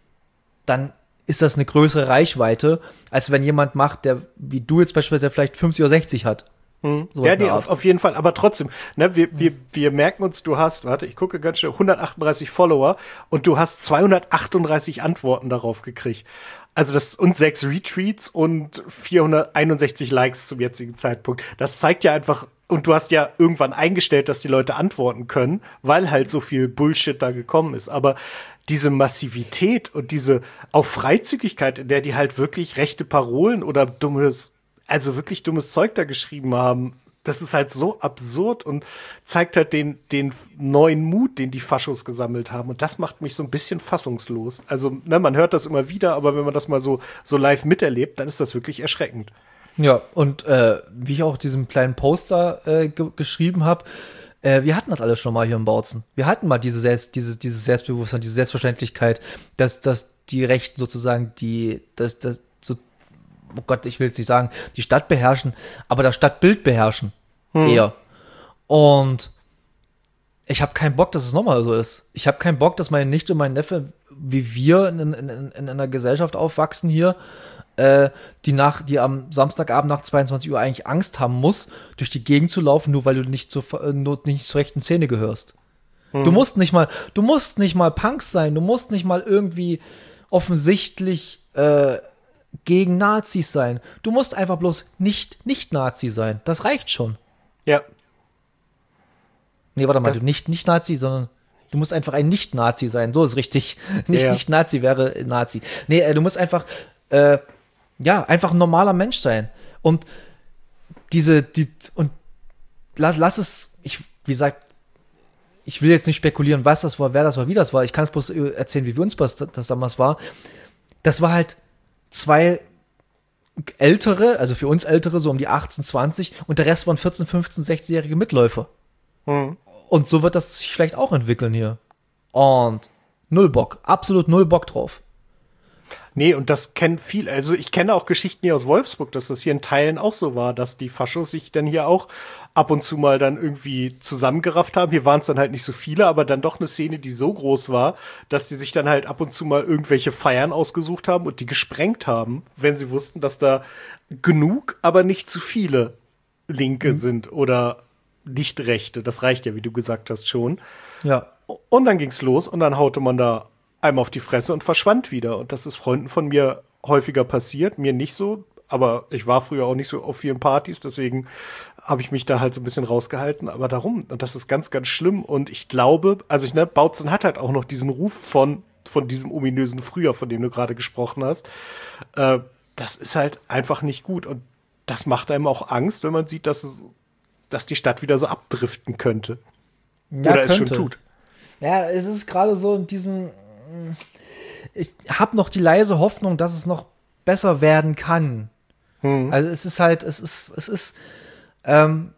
dann ist das eine größere Reichweite, als wenn jemand macht, der, wie du jetzt beispielsweise, vielleicht fünfzig oder sechzig hat. Hm. Sowas Ja, in der nee, Art. auf, auf jeden Fall. Aber trotzdem, ne, wir, wir, wir merken uns, du hast, warte, ich gucke ganz schnell, hundertachtunddreißig Follower und du hast zweihundertachtunddreißig Antworten darauf gekriegt. Also das und sechs Retweets und vierhunderteinundsechzig Likes zum jetzigen Zeitpunkt. Das zeigt ja einfach, und du hast ja irgendwann eingestellt, dass die Leute antworten können, weil halt so viel Bullshit da gekommen ist. Aber diese Massivität und diese auf Freizügigkeit, in der die halt wirklich rechte Parolen oder dummes, also wirklich dummes Zeug da geschrieben haben, das ist halt so absurd und zeigt halt den, den neuen Mut, den die Faschos gesammelt haben. Und das macht mich so ein bisschen fassungslos. Also, ne, man hört das immer wieder, aber wenn man das mal so, so live miterlebt, dann ist das wirklich erschreckend. Ja, und äh, wie ich auch diesem kleinen Poster äh, ge geschrieben habe, äh, wir hatten das alles schon mal hier in Bautzen. Wir hatten mal diese Selbst, diese, dieses Selbstbewusstsein, diese Selbstverständlichkeit, dass, dass die Rechten sozusagen die, dass, dass, so, oh Gott, ich will jetzt nicht sagen, die Stadt beherrschen, aber das Stadtbild beherrschen. Hm. Eher. Und ich habe keinen Bock, dass es nochmal so ist. Ich habe keinen Bock, dass meine Nichte und mein Neffe, wie wir in, in, in, in einer Gesellschaft aufwachsen hier, äh, die nach, die am Samstagabend nach zweiundzwanzig Uhr eigentlich Angst haben muss, durch die Gegend zu laufen, nur weil du nicht zur, nur nicht zur rechten Szene gehörst. Hm. Du musst nicht mal, du musst nicht mal Punks sein, du musst nicht mal irgendwie offensichtlich äh, gegen Nazis sein. Du musst einfach bloß nicht nicht Nazi sein. Das reicht schon. Ja. Nee, warte mal, das du nicht nicht Nazi, sondern du musst einfach ein Nicht-Nazi sein. So ist richtig. Nicht ja. nicht Nazi wäre Nazi. Nee, äh, du musst einfach äh, ja, einfach ein normaler Mensch sein. Und diese, die, und lass, lass es, ich, wie gesagt, ich will jetzt nicht spekulieren, was das war, wer das war, wie das war. Ich kann es bloß erzählen, wie für uns das, das damals war. Das war halt zwei Ältere, also für uns Ältere, so um die achtzehn, zwanzig, und der Rest waren vierzehn, fünfzehn, sechzehnjährige Mitläufer. Hm. Und so wird das sich vielleicht auch entwickeln hier. Und null Bock, absolut null Bock drauf. Nee, und das kennen viele. Also ich kenne auch Geschichten hier aus Wolfsburg, dass das hier in Teilen auch so war, dass die Faschos sich dann hier auch ab und zu mal dann irgendwie zusammengerafft haben. Hier waren es dann halt nicht so viele, aber dann doch eine Szene, die so groß war, dass die sich dann halt ab und zu mal irgendwelche Feiern ausgesucht haben und die gesprengt haben, wenn sie wussten, dass da genug, aber nicht zu viele Linke mhm. sind oder nicht Rechte. Das reicht ja, wie du gesagt hast, schon. Ja. Und dann ging's los und dann haute man da einmal auf die Fresse und verschwand wieder. Und das ist Freunden von mir häufiger passiert, mir nicht so, aber ich war früher auch nicht so auf vielen Partys, deswegen habe ich mich da halt so ein bisschen rausgehalten, aber darum, und das ist ganz, ganz schlimm und ich glaube, also ich, ne, Bautzen hat halt auch noch diesen Ruf von, von diesem ominösen Frühjahr, von dem du gerade gesprochen hast, äh, das ist halt einfach nicht gut und das macht einem auch Angst, wenn man sieht, dass es, dass die Stadt wieder so abdriften könnte. Ja, oder könnte. es schon tut. Ja, es ist gerade so in diesem, ich habe noch die leise Hoffnung, dass es noch besser werden kann. Hm. Also es ist halt, es ist, es ist, ähm,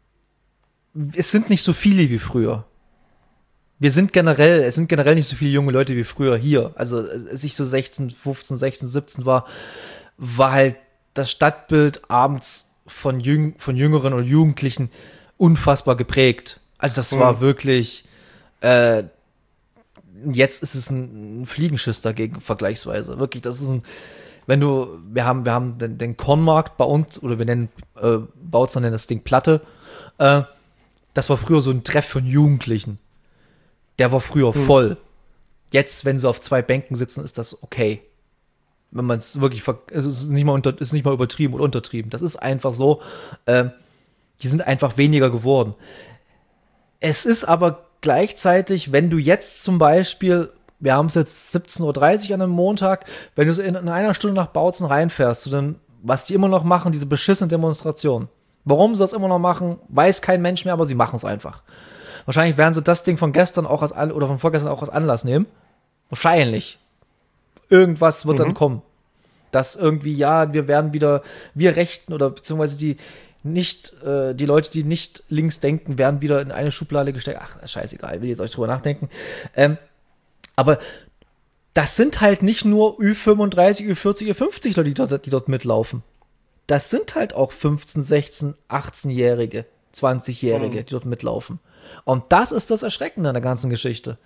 es sind nicht so viele wie früher. Wir sind generell, es sind generell nicht so viele junge Leute wie früher hier. Also als ich so sechzehn, fünfzehn, sechzehn, siebzehn war, war halt das Stadtbild abends von, Jüng, von Jüngeren und Jugendlichen unfassbar geprägt. Also das hm. war wirklich, äh, jetzt ist es ein, ein Fliegenschiss dagegen, vergleichsweise. Wirklich, das ist ein, wenn du, wir haben, wir haben den, den Kornmarkt bei uns, oder wir nennen, äh, Bautzen nennen das Ding Platte, Äh, das war früher so ein Treff von Jugendlichen. Der war früher hm. voll. Jetzt, wenn sie auf zwei Bänken sitzen, ist das okay. Wenn man es wirklich, ver- also es ist nicht mal unter, ist nicht mal übertrieben oder untertrieben. Das ist einfach so, äh, die sind einfach weniger geworden. Es ist aber gleichzeitig, wenn du jetzt zum Beispiel, wir haben es jetzt siebzehn Uhr dreißig an einem Montag, wenn du so in, in einer Stunde nach Bautzen reinfährst, dann, was die immer noch machen, diese beschissene Demonstration. Warum sie das immer noch machen, weiß kein Mensch mehr, aber sie machen es einfach. Wahrscheinlich werden sie das Ding von gestern auch als An- oder von vorgestern auch als Anlass nehmen. Wahrscheinlich. Irgendwas wird mhm. dann kommen. Dass irgendwie, ja, wir werden wieder, wir Rechten oder beziehungsweise die nicht, äh, die Leute, die nicht links denken, werden wieder in eine Schublade gesteckt. Ach, scheißegal, ich will jetzt euch drüber nachdenken. Ähm, aber das sind halt nicht nur Ü fünfunddreißig, Ü vierzig, Ü fünfzig Leute, die dort, die dort mitlaufen. Das sind halt auch fünfzehn, sechzehn, achtzehnjährige, zwanzigjährige, mhm. die dort mitlaufen. Und das ist das Erschreckende an der ganzen Geschichte.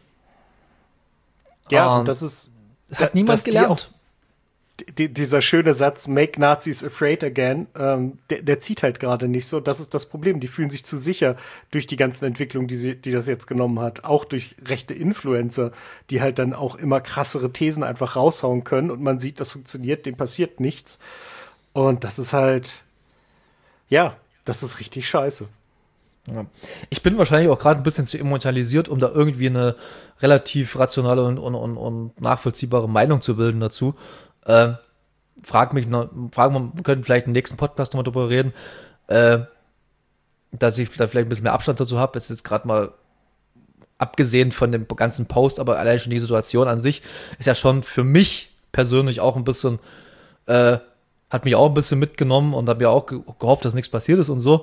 Ja, und, und das ist. Das hat niemand gelernt. Die, dieser schöne Satz, make Nazis afraid again, ähm, der, der zieht halt gerade nicht so. Das ist das Problem. Die fühlen sich zu sicher durch die ganzen Entwicklungen, die, sie, die das jetzt genommen hat. Auch durch rechte Influencer, die halt dann auch immer krassere Thesen einfach raushauen können. Und man sieht, das funktioniert, dem passiert nichts. Und das ist halt, ja, das ist richtig scheiße. Ja. Ich bin wahrscheinlich auch gerade ein bisschen zu emotionalisiert, um da irgendwie eine relativ rationale und, und, und, und nachvollziehbare Meinung zu bilden dazu. Äh, frag mich noch, fragen wir, wir können vielleicht im nächsten Podcast nochmal drüber reden, äh, dass ich da vielleicht ein bisschen mehr Abstand dazu habe. Es ist gerade mal abgesehen von dem ganzen Post, aber allein schon die Situation an sich ist ja schon für mich persönlich auch ein bisschen, äh, hat mich auch ein bisschen mitgenommen und habe ja auch ge- gehofft, dass nichts passiert ist und so.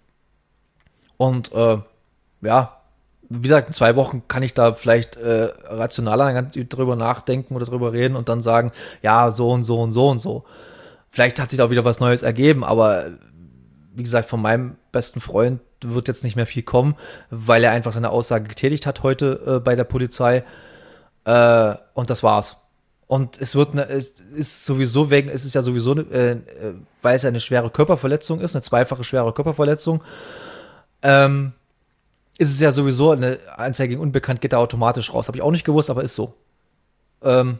Und äh, ja, wie gesagt, in zwei Wochen kann ich da vielleicht äh, rationaler drüber nachdenken oder drüber reden und dann sagen, ja, so und so und so und so. Vielleicht hat sich da auch wieder was Neues ergeben, aber wie gesagt, von meinem besten Freund wird jetzt nicht mehr viel kommen, weil er einfach seine Aussage getätigt hat heute äh, bei der Polizei. Äh, und das war's. Und es wird eine, es ist sowieso wegen, es ist ja sowieso, äh, weil es ja eine schwere Körperverletzung ist, eine zweifache schwere Körperverletzung, ähm, ist es ja sowieso eine Anzeige gegen Unbekannt, geht da automatisch raus. Habe ich auch nicht gewusst, aber ist so. Ähm,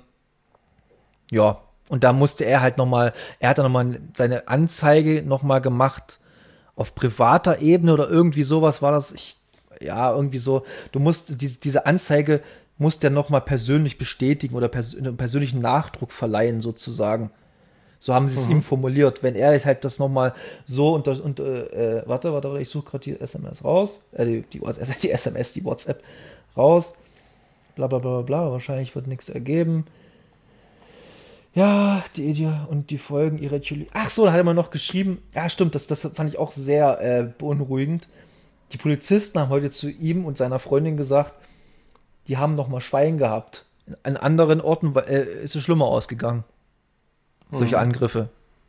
ja, und da musste er halt nochmal, er hat dann nochmal seine Anzeige nochmal gemacht auf privater Ebene oder irgendwie sowas war das. Ich, ja, irgendwie so, du musst, die, diese Anzeige musst du ja nochmal persönlich bestätigen oder pers- einen persönlichen Nachdruck verleihen sozusagen. So haben sie es mhm. ihm formuliert. Wenn er halt das nochmal so unter, und, äh, warte, warte, ich suche gerade die S M S raus, äh, die, die, die S M S, die WhatsApp raus, bla bla bla bla, wahrscheinlich wird nichts ergeben. Ja, die Idee und die Folgen irregular. Ach so, da hat er mal noch geschrieben, ja stimmt, das, das fand ich auch sehr äh, beunruhigend. Die Polizisten haben heute zu ihm und seiner Freundin gesagt, die haben noch mal Schwein gehabt. An anderen Orten äh, ist es schlimmer ausgegangen. Solche Angriffe.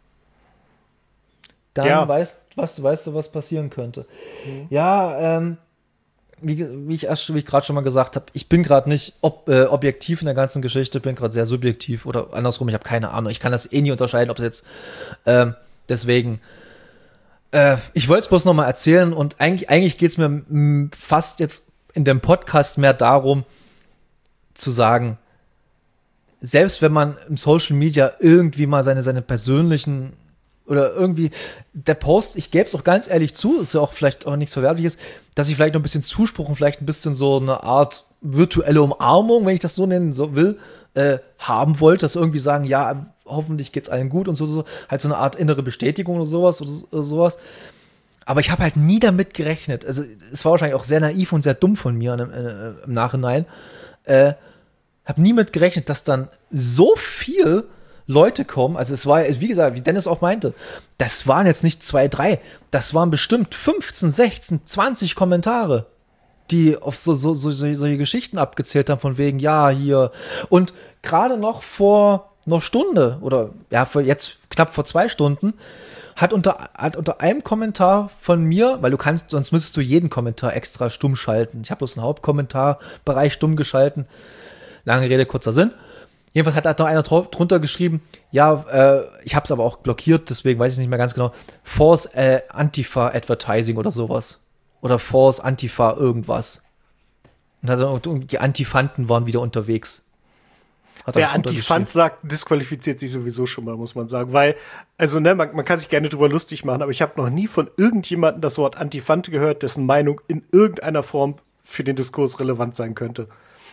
Dann ja. weißt, was, weißt du, was passieren könnte. Mhm. Ja, ähm, wie, wie ich erst, wie ich gerade schon mal gesagt habe, ich bin gerade nicht ob, äh, objektiv in der ganzen Geschichte, bin gerade sehr subjektiv oder andersrum, ich habe keine Ahnung. Ich kann das eh nie unterscheiden, ob es jetzt ähm, deswegen äh, ich wollte es bloß noch mal erzählen und eigentlich, eigentlich geht es mir m, fast jetzt in dem Podcast mehr darum, zu sagen, selbst wenn man im Social Media irgendwie mal seine, seine persönlichen oder irgendwie der Post, ich gebe es auch ganz ehrlich zu, ist ja auch vielleicht auch nichts Verwerfliches, dass ich vielleicht noch ein bisschen Zuspruch und vielleicht ein bisschen so eine Art virtuelle Umarmung, wenn ich das so nennen so will, äh, haben wollte, dass irgendwie sagen, ja, hoffentlich geht's allen gut und so, so halt so eine Art innere Bestätigung oder sowas oder, oder sowas. Aber ich habe halt nie damit gerechnet. Also es war wahrscheinlich auch sehr naiv und sehr dumm von mir im, äh, im Nachhinein. Äh, Hab nie mit gerechnet, dass dann so viel Leute kommen. Also es war, wie gesagt, wie Dennis auch meinte, das waren jetzt nicht zwei, drei, das waren bestimmt fünfzehn, sechzehn, zwanzig Kommentare, die auf so, so, so, solche Geschichten abgezählt haben, von wegen, ja, hier. Und gerade noch vor einer Stunde oder ja, vor jetzt knapp vor zwei Stunden hat unter, hat unter einem Kommentar von mir, weil du kannst, sonst müsstest du jeden Kommentar extra stumm schalten. Ich habe bloß einen Hauptkommentarbereich stumm geschalten. Lange Rede, kurzer Sinn. Jedenfalls hat, hat noch einer dr- drunter geschrieben, ja, äh, ich habe es aber auch blockiert, deswegen weiß ich nicht mehr ganz genau, Force äh, Antifa Advertising oder sowas. Oder Force Antifa irgendwas. Und also, die Antifanten waren wieder unterwegs. Hat Wer Antifant sagt, disqualifiziert sich sowieso schon mal, muss man sagen. Weil, also, ne, man, man kann sich gerne drüber lustig machen, aber ich habe noch nie von irgendjemandem das Wort Antifant gehört, dessen Meinung in irgendeiner Form für den Diskurs relevant sein könnte.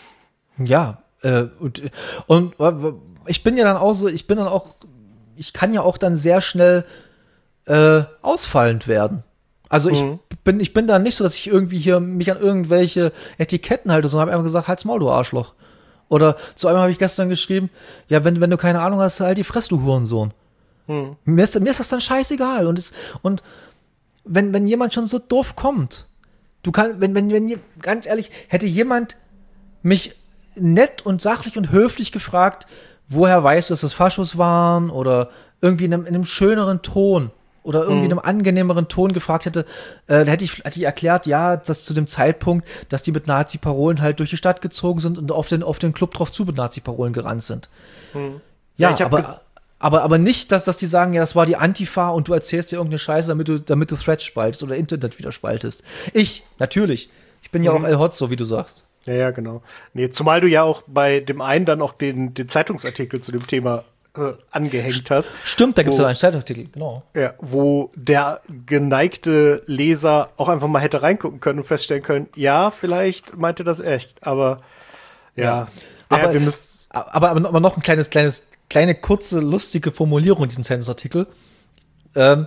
Ja, äh, und, und ich bin ja dann auch so, ich bin dann auch, ich kann ja auch dann sehr schnell äh, ausfallend werden. Also ich mhm. bin, ich bin da nicht so, dass ich irgendwie hier mich an irgendwelche Etiketten halte, sondern habe einfach gesagt, halt's Maul, du Arschloch. Oder zu einem habe ich gestern geschrieben, ja, wenn, wenn du keine Ahnung hast, halt die Fresse, du Hurensohn. Hm. Mir, ist, mir ist das dann scheißegal. Und, es, und wenn, wenn jemand schon so doof kommt, du kannst, wenn, wenn, wenn, ganz ehrlich, hätte jemand mich nett und sachlich und höflich gefragt, woher weißt du, dass das Faschos waren, oder irgendwie in einem, in einem schöneren Ton oder irgendwie in einem angenehmeren Ton gefragt hätte, äh, hätte ich, hätte ich erklärt, ja, dass zu dem Zeitpunkt, dass die mit Nazi-Parolen halt durch die Stadt gezogen sind und auf den, auf den Club drauf zu mit Nazi-Parolen gerannt sind. Hm. Ja, ja aber, aber, aber nicht, dass, dass die sagen, ja, das war die Antifa und du erzählst dir irgendeine Scheiße, damit du, damit du Threads spaltest oder Internet wieder spaltest. Ich, natürlich. Ich bin ja mhm. auch El Hotzo, wie du sagst. Ja, ja, genau. Nee, zumal du ja auch bei dem einen dann auch den, den Zeitungsartikel zu dem Thema äh, angehängt hast. Stimmt, da gibt es ja einen Zeitungsartikel, genau. Ja, wo der geneigte Leser auch einfach mal hätte reingucken können und feststellen können, ja, vielleicht meinte das echt, aber ja. ja. Aber, ja, wir müssen aber, aber, aber noch ein kleines, kleines, kleine, kurze, lustige Formulierung in diesem Zeitungsartikel. Ähm,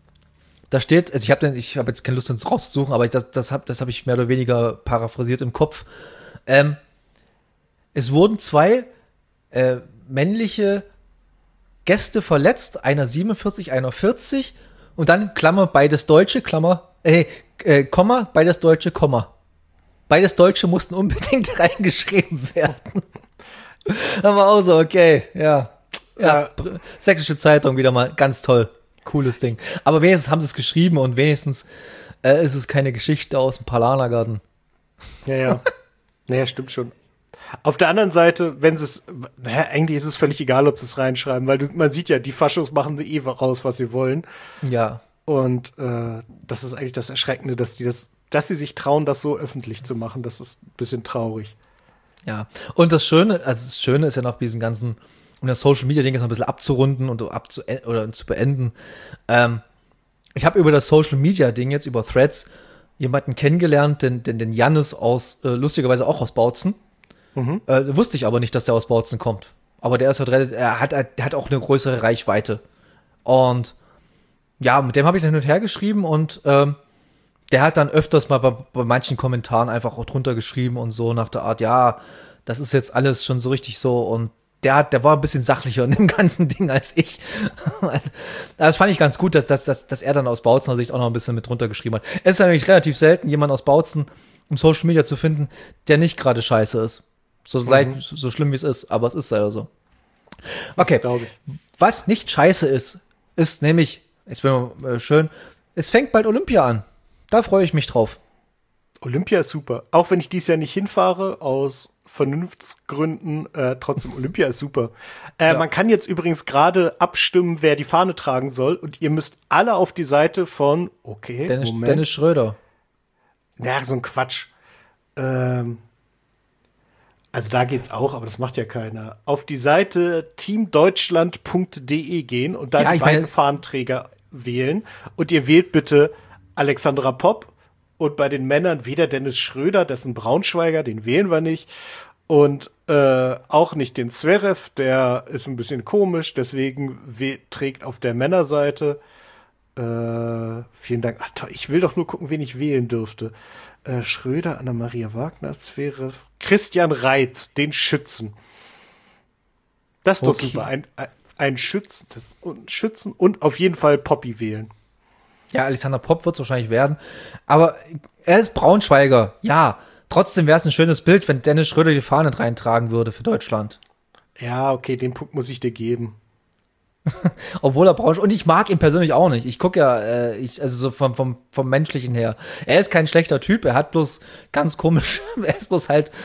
da steht, also ich habe ich hab jetzt keine Lust, das rauszusuchen, aber ich, das, das habe das hab ich mehr oder weniger paraphrasiert im Kopf. Ähm, es wurden zwei äh, männliche Gäste verletzt, einer siebenundvierzig, einer vierzig und dann Klammer, beides Deutsche, Klammer, äh, äh, Komma, beides Deutsche, Komma. Beides Deutsche mussten unbedingt reingeschrieben werden. Aber auch so, okay, ja. Ja, ja. Sächsische Zeitung wieder mal, ganz toll. Cooles Ding. Aber wenigstens haben sie es geschrieben und wenigstens äh, ist es keine Geschichte aus dem Palanergarten. Ja, ja. Naja, stimmt schon. Auf der anderen Seite, wenn sie es, naja, eigentlich ist es völlig egal, ob sie es reinschreiben, weil du, man sieht ja, die Faschos machen eh raus, was sie wollen. Ja. Und äh, das ist eigentlich das Erschreckende, dass die das, dass sie sich trauen, das so öffentlich zu machen. Das ist ein bisschen traurig. Ja. Und das Schöne, also das Schöne ist ja noch diesen ganzen, um das Social Media Ding jetzt noch ein bisschen abzurunden und abzu oder zu beenden. Ähm, ich habe über das Social Media Ding jetzt über Threads jemanden kennengelernt, den, den, den Jannis aus, äh, lustigerweise auch aus Bautzen. Mhm. Äh, wusste ich aber nicht, dass der aus Bautzen kommt. Aber der ist halt relativ, er hat, er hat auch eine größere Reichweite. Und ja, mit dem habe ich dann hin und her geschrieben und ähm, der hat dann öfters mal bei, bei manchen Kommentaren einfach auch drunter geschrieben und so nach der Art, ja, das ist jetzt alles schon so richtig so und der, hat, der war ein bisschen sachlicher in dem ganzen Ding als ich. Das fand ich ganz gut, dass, dass, dass, dass er dann aus Bautzener Sicht auch noch ein bisschen mit drunter geschrieben hat. Es ist nämlich relativ selten, jemanden aus Bautzen im Social Media zu finden, der nicht gerade scheiße ist. So, mhm. leid, so schlimm wie es ist, aber es ist leider so. Okay, was nicht scheiße ist, ist nämlich, jetzt wäre äh, schön, es fängt bald Olympia an. Da freue ich mich drauf. Olympia ist super. Auch wenn ich dieses Jahr nicht hinfahre, aus Vernunftsgründen, äh, trotzdem Olympia ist super. Äh, ja. Man kann jetzt übrigens gerade abstimmen, wer die Fahne tragen soll. Und ihr müsst alle auf die Seite von, okay, Dennis, Moment. Dennis Schröder. Ja, so ein Quatsch. Ähm, also da geht's auch, aber das macht ja keiner. Auf die Seite teamdeutschland punkt de gehen und da ja, die beiden meine... Fahnenträger wählen. Und ihr wählt bitte Alexandra Popp. Und bei den Männern weder Dennis Schröder, dessen Braunschweiger, den wählen wir nicht. Und äh, auch nicht den Zverev, der ist ein bisschen komisch, deswegen trägt auf der Männerseite. Äh, vielen Dank. Ach, toll, ich will doch nur gucken, wen ich wählen dürfte. Äh, Schröder, Anna-Maria Wagner, Zverev, Christian Reitz, den Schützen. Das ist doch okay. Super. Ein, ein, ein Schützen, das, und Schützen und auf jeden Fall Poppy wählen. Ja, Alexander Popp wird es wahrscheinlich werden. Aber er ist Braunschweiger. Ja, trotzdem wäre es ein schönes Bild, wenn Dennis Schröder die Fahne reintragen würde für Deutschland. Ja, okay, den Punkt muss ich dir geben. Obwohl er Braunschweiger... Und ich mag ihn persönlich auch nicht. Ich gucke ja, äh, ich, also so vom, vom, vom Menschlichen her. Er ist kein schlechter Typ. Er hat bloß ganz komisch... er ist bloß halt...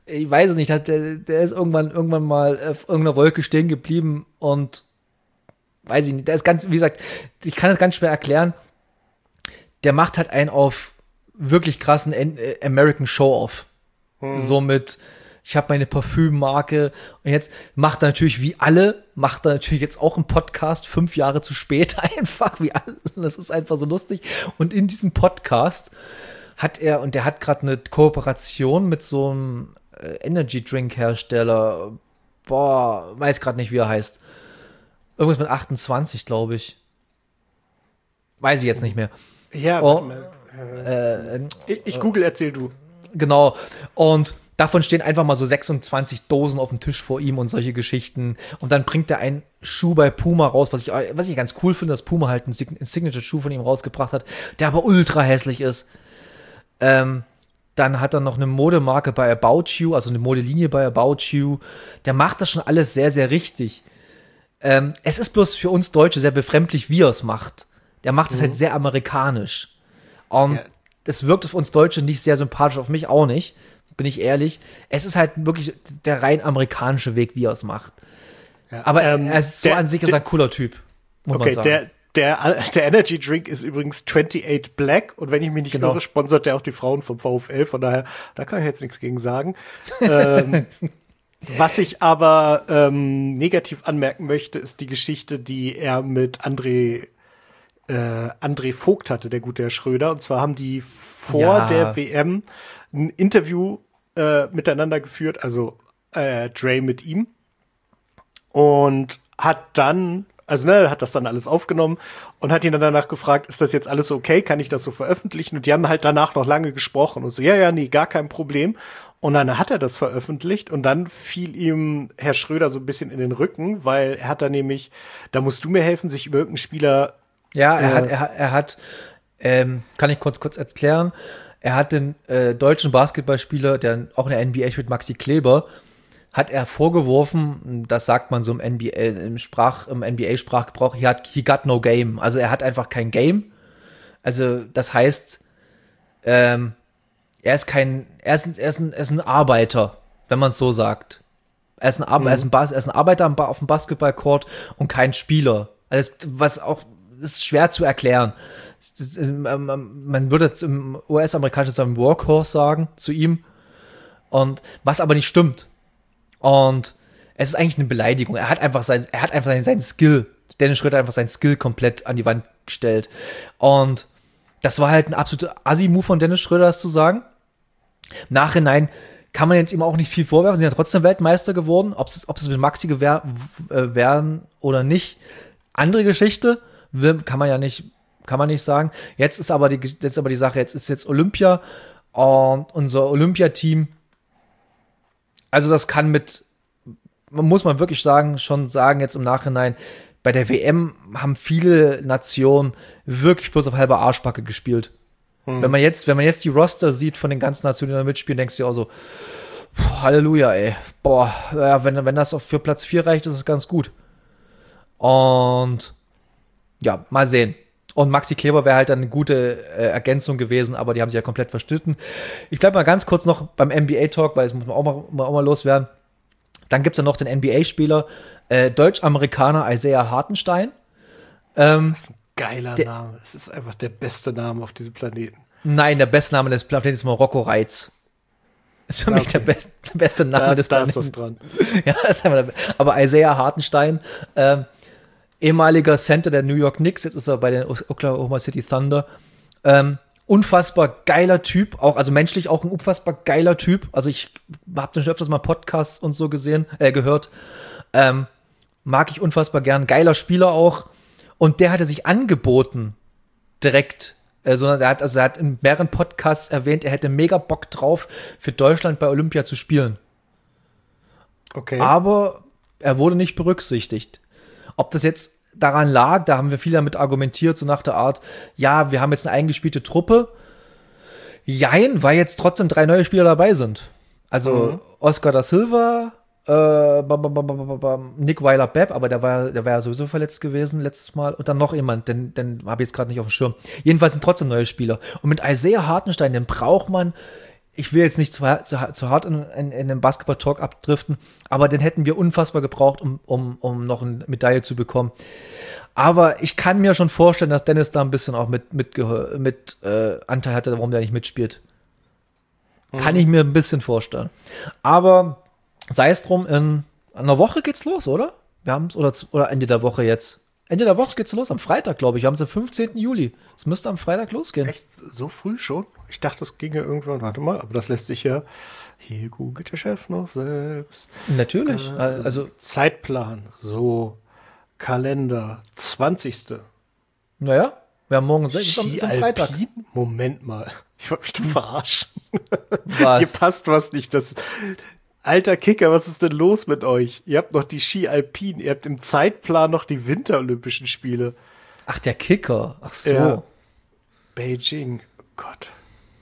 ich weiß es nicht, der, der ist irgendwann, irgendwann mal auf irgendeiner Wolke stehen geblieben und weiß ich nicht, der ist ganz, wie gesagt, ich kann das ganz schwer erklären. Der macht halt einen auf wirklich krassen American Show-Off. Hm. So mit, ich habe meine Parfümmarke und jetzt macht er natürlich wie alle, macht er natürlich jetzt auch einen Podcast fünf Jahre zu spät einfach, wie alle. Das ist einfach so lustig. Und in diesem Podcast hat er, und der hat gerade eine Kooperation mit so einem Energy-Drink-Hersteller, boah, weiß gerade nicht, wie er heißt. Irgendwas mit achtundzwanzig, glaube ich. Weiß ich jetzt nicht mehr. Ja, oh, äh, äh, ich, ich google, erzähl du. Genau. Und davon stehen einfach mal so sechsundzwanzig Dosen auf dem Tisch vor ihm und solche Geschichten. Und dann bringt er einen Schuh bei Puma raus, was ich, was ich ganz cool finde, dass Puma halt einen Signature-Schuh von ihm rausgebracht hat, der aber ultra hässlich ist. Ähm, dann hat er noch eine Modemarke bei About You, also eine Modelinie bei About You. Der macht das schon alles sehr, sehr richtig. Ähm, es ist bloß für uns Deutsche sehr befremdlich, wie er es macht. Der macht es mhm. halt sehr amerikanisch. Und ja. das wirkt auf uns Deutsche nicht sehr sympathisch, auf mich auch nicht, bin ich ehrlich. Es ist halt wirklich der rein amerikanische Weg, wie er es macht. Ja, aber ähm, er ist so der, an sich ist ein cooler Typ, muss okay, man sagen. Der, der, der Energy Drink ist übrigens achtundzwanzig Black und wenn ich mich nicht genau. irre, sponsert der auch die Frauen vom VfL, von daher, da kann ich jetzt nichts gegen sagen. ähm, was ich aber ähm, negativ anmerken möchte, ist die Geschichte, die er mit André Äh, André Vogt hatte, der gute Herr Schröder. Und zwar haben die vor ja. der W M ein Interview äh, miteinander geführt, also äh, Dre mit ihm. Und hat dann, also ne, hat das dann alles aufgenommen und hat ihn dann danach gefragt, ist das jetzt alles okay? Kann ich das so veröffentlichen? Und die haben halt danach noch lange gesprochen und so, ja, ja, nee, gar kein Problem. Und dann hat er das veröffentlicht und dann fiel ihm Herr Schröder so ein bisschen in den Rücken, weil er hat da nämlich, da musst du mir helfen, sich über irgendeinen Spieler Ja, er äh, hat, er hat, er hat, ähm, kann ich kurz kurz erklären, er hat den äh, deutschen Basketballspieler, der auch in der N B A spielt, Maxi Kleber, hat er vorgeworfen, das sagt man so im N B A, im Sprach, im N B A-Sprachgebrauch, he, hat, he got no game. Also er hat einfach kein Game. Also das heißt, ähm, er ist kein, er ist, er ist, ein, er ist ein Arbeiter, wenn man es so sagt. Er ist ein, Ar- mhm. er ist ein, Bas- er ist ein Arbeiter am ba- auf dem Basketballcourt und kein Spieler. Also das, was auch Das ist schwer zu erklären. Das, ähm, man würde jetzt im U S-amerikanischen sagen Workhorse sagen zu ihm. Und was aber nicht stimmt. Und es ist eigentlich eine Beleidigung. Er hat einfach sein, er hat einfach seinen, seinen Skill. Dennis Schröder hat einfach seinen Skill komplett an die Wand gestellt. Und das war halt ein absoluter Assi-Move von Dennis Schröder, das zu sagen. Im Nachhinein kann man jetzt ihm auch nicht viel vorwerfen. Sie sind ja trotzdem Weltmeister geworden. Ob es, ob es mit Maxi gewär, äh, werden oder nicht. Andere Geschichte. Kann man ja nicht, kann man nicht sagen. Jetzt ist aber die, jetzt ist aber die Sache, jetzt ist jetzt Olympia und unser Olympiateam, also das kann mit, man muss man wirklich sagen, schon sagen jetzt im Nachhinein, bei der W M haben viele Nationen wirklich bloß auf halber Arschbacke gespielt. Hm. Wenn man jetzt, wenn man jetzt die Roster sieht von den ganzen Nationen, die da mitspielen, denkst du auch so, puh, Halleluja, ey. Boah, ja, wenn, wenn das auf für Platz vier reicht, ist es ganz gut. Und ja, mal sehen. Und Maxi Kleber wäre halt dann eine gute äh, Ergänzung gewesen, aber die haben sich ja komplett verstritten. Ich bleibe mal ganz kurz noch beim N B A-Talk, weil das muss man auch mal, auch mal loswerden. Dann gibt es ja noch den N B A-Spieler, äh, Deutsch-Amerikaner Isaiah Hartenstein. Ähm, das ist ein geiler der, Name. Es ist einfach der beste Name auf diesem Planeten. Nein, der beste Name des Planeten ist Marokko Reitz. Ist für okay. mich der, be- der beste Name da, des da Planeten. Ist das dran. Ja, ist einfach der, aber Isaiah Hartenstein, ähm, ehemaliger Center der New York Knicks, jetzt ist er bei den Oklahoma City Thunder. Ähm, unfassbar geiler Typ, auch, also menschlich auch ein unfassbar geiler Typ. Also ich habe den schon öfters mal Podcasts und so gesehen, äh, gehört. Ähm, mag ich unfassbar gern. Geiler Spieler auch. Und der hatte sich angeboten, direkt. Also er hat, also er hat in mehreren Podcasts erwähnt, er hätte mega Bock drauf, für Deutschland bei Olympia zu spielen. Okay. Aber er wurde nicht berücksichtigt. Ob das jetzt daran lag, da haben wir viel damit argumentiert, so nach der Art, ja, wir haben jetzt eine eingespielte Truppe. Jein, weil jetzt trotzdem drei neue Spieler dabei sind. Also mhm. Oscar da Silva, äh, Nick Weiler-Bepp, aber der war, der war ja sowieso verletzt gewesen letztes Mal. Und dann noch jemand, den, den habe ich jetzt gerade nicht auf dem Schirm. Jedenfalls sind trotzdem neue Spieler. Und mit Isaiah Hartenstein, den braucht man ich will jetzt nicht zu, zu, zu hart in, in, in den Basketball-Talk abdriften, aber den hätten wir unfassbar gebraucht, um, um, um noch eine Medaille zu bekommen. Aber ich kann mir schon vorstellen, dass Dennis da ein bisschen auch mit, mit, mit äh, Anteil hatte, warum der nicht mitspielt. Mhm. Kann ich mir ein bisschen vorstellen. Aber sei es drum, in einer Woche geht's los, oder? Wir haben's, oder, oder Ende der Woche jetzt. Ende der Woche geht's los, am Freitag, glaube ich. Wir haben es am fünfzehnten Juli. Es müsste am Freitag losgehen. Echt? So früh schon? Ich dachte, das ginge irgendwann. Warte mal, aber das lässt sich ja. Hier googelt der Chef noch selbst. Natürlich. Äh, also Zeitplan. So. Kalender. zwanzigste Naja, wir haben morgen sechs. Ist am, ist am Freitag. Moment mal. Ich wollte mich doch verarschen. Was? Hier passt was nicht. Das. Alter Kicker, was ist denn los mit euch? Ihr habt noch die Ski Alpin, ihr habt im Zeitplan noch die Winterolympischen Spiele. Ach, der Kicker. Ach so. Ja. Beijing. Oh Gott.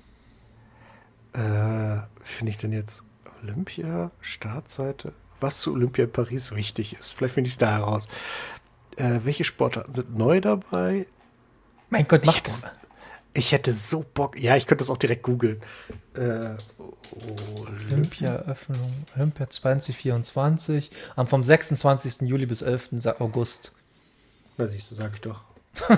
Äh, wie finde ich denn jetzt Olympia, Startseite? Was zu Olympia in Paris wichtig ist. Vielleicht finde ich es da heraus. Äh, welche Sportarten sind neu dabei? Mein Gott, mach ich, doch. Ich hätte so Bock. Ja, ich könnte das auch direkt googeln. Äh, Olympia-Eröffnung, Olympia zwanzig vierundzwanzig, am vom sechsundzwanzigsten Juli bis elften August. Na siehst du, sag ich doch.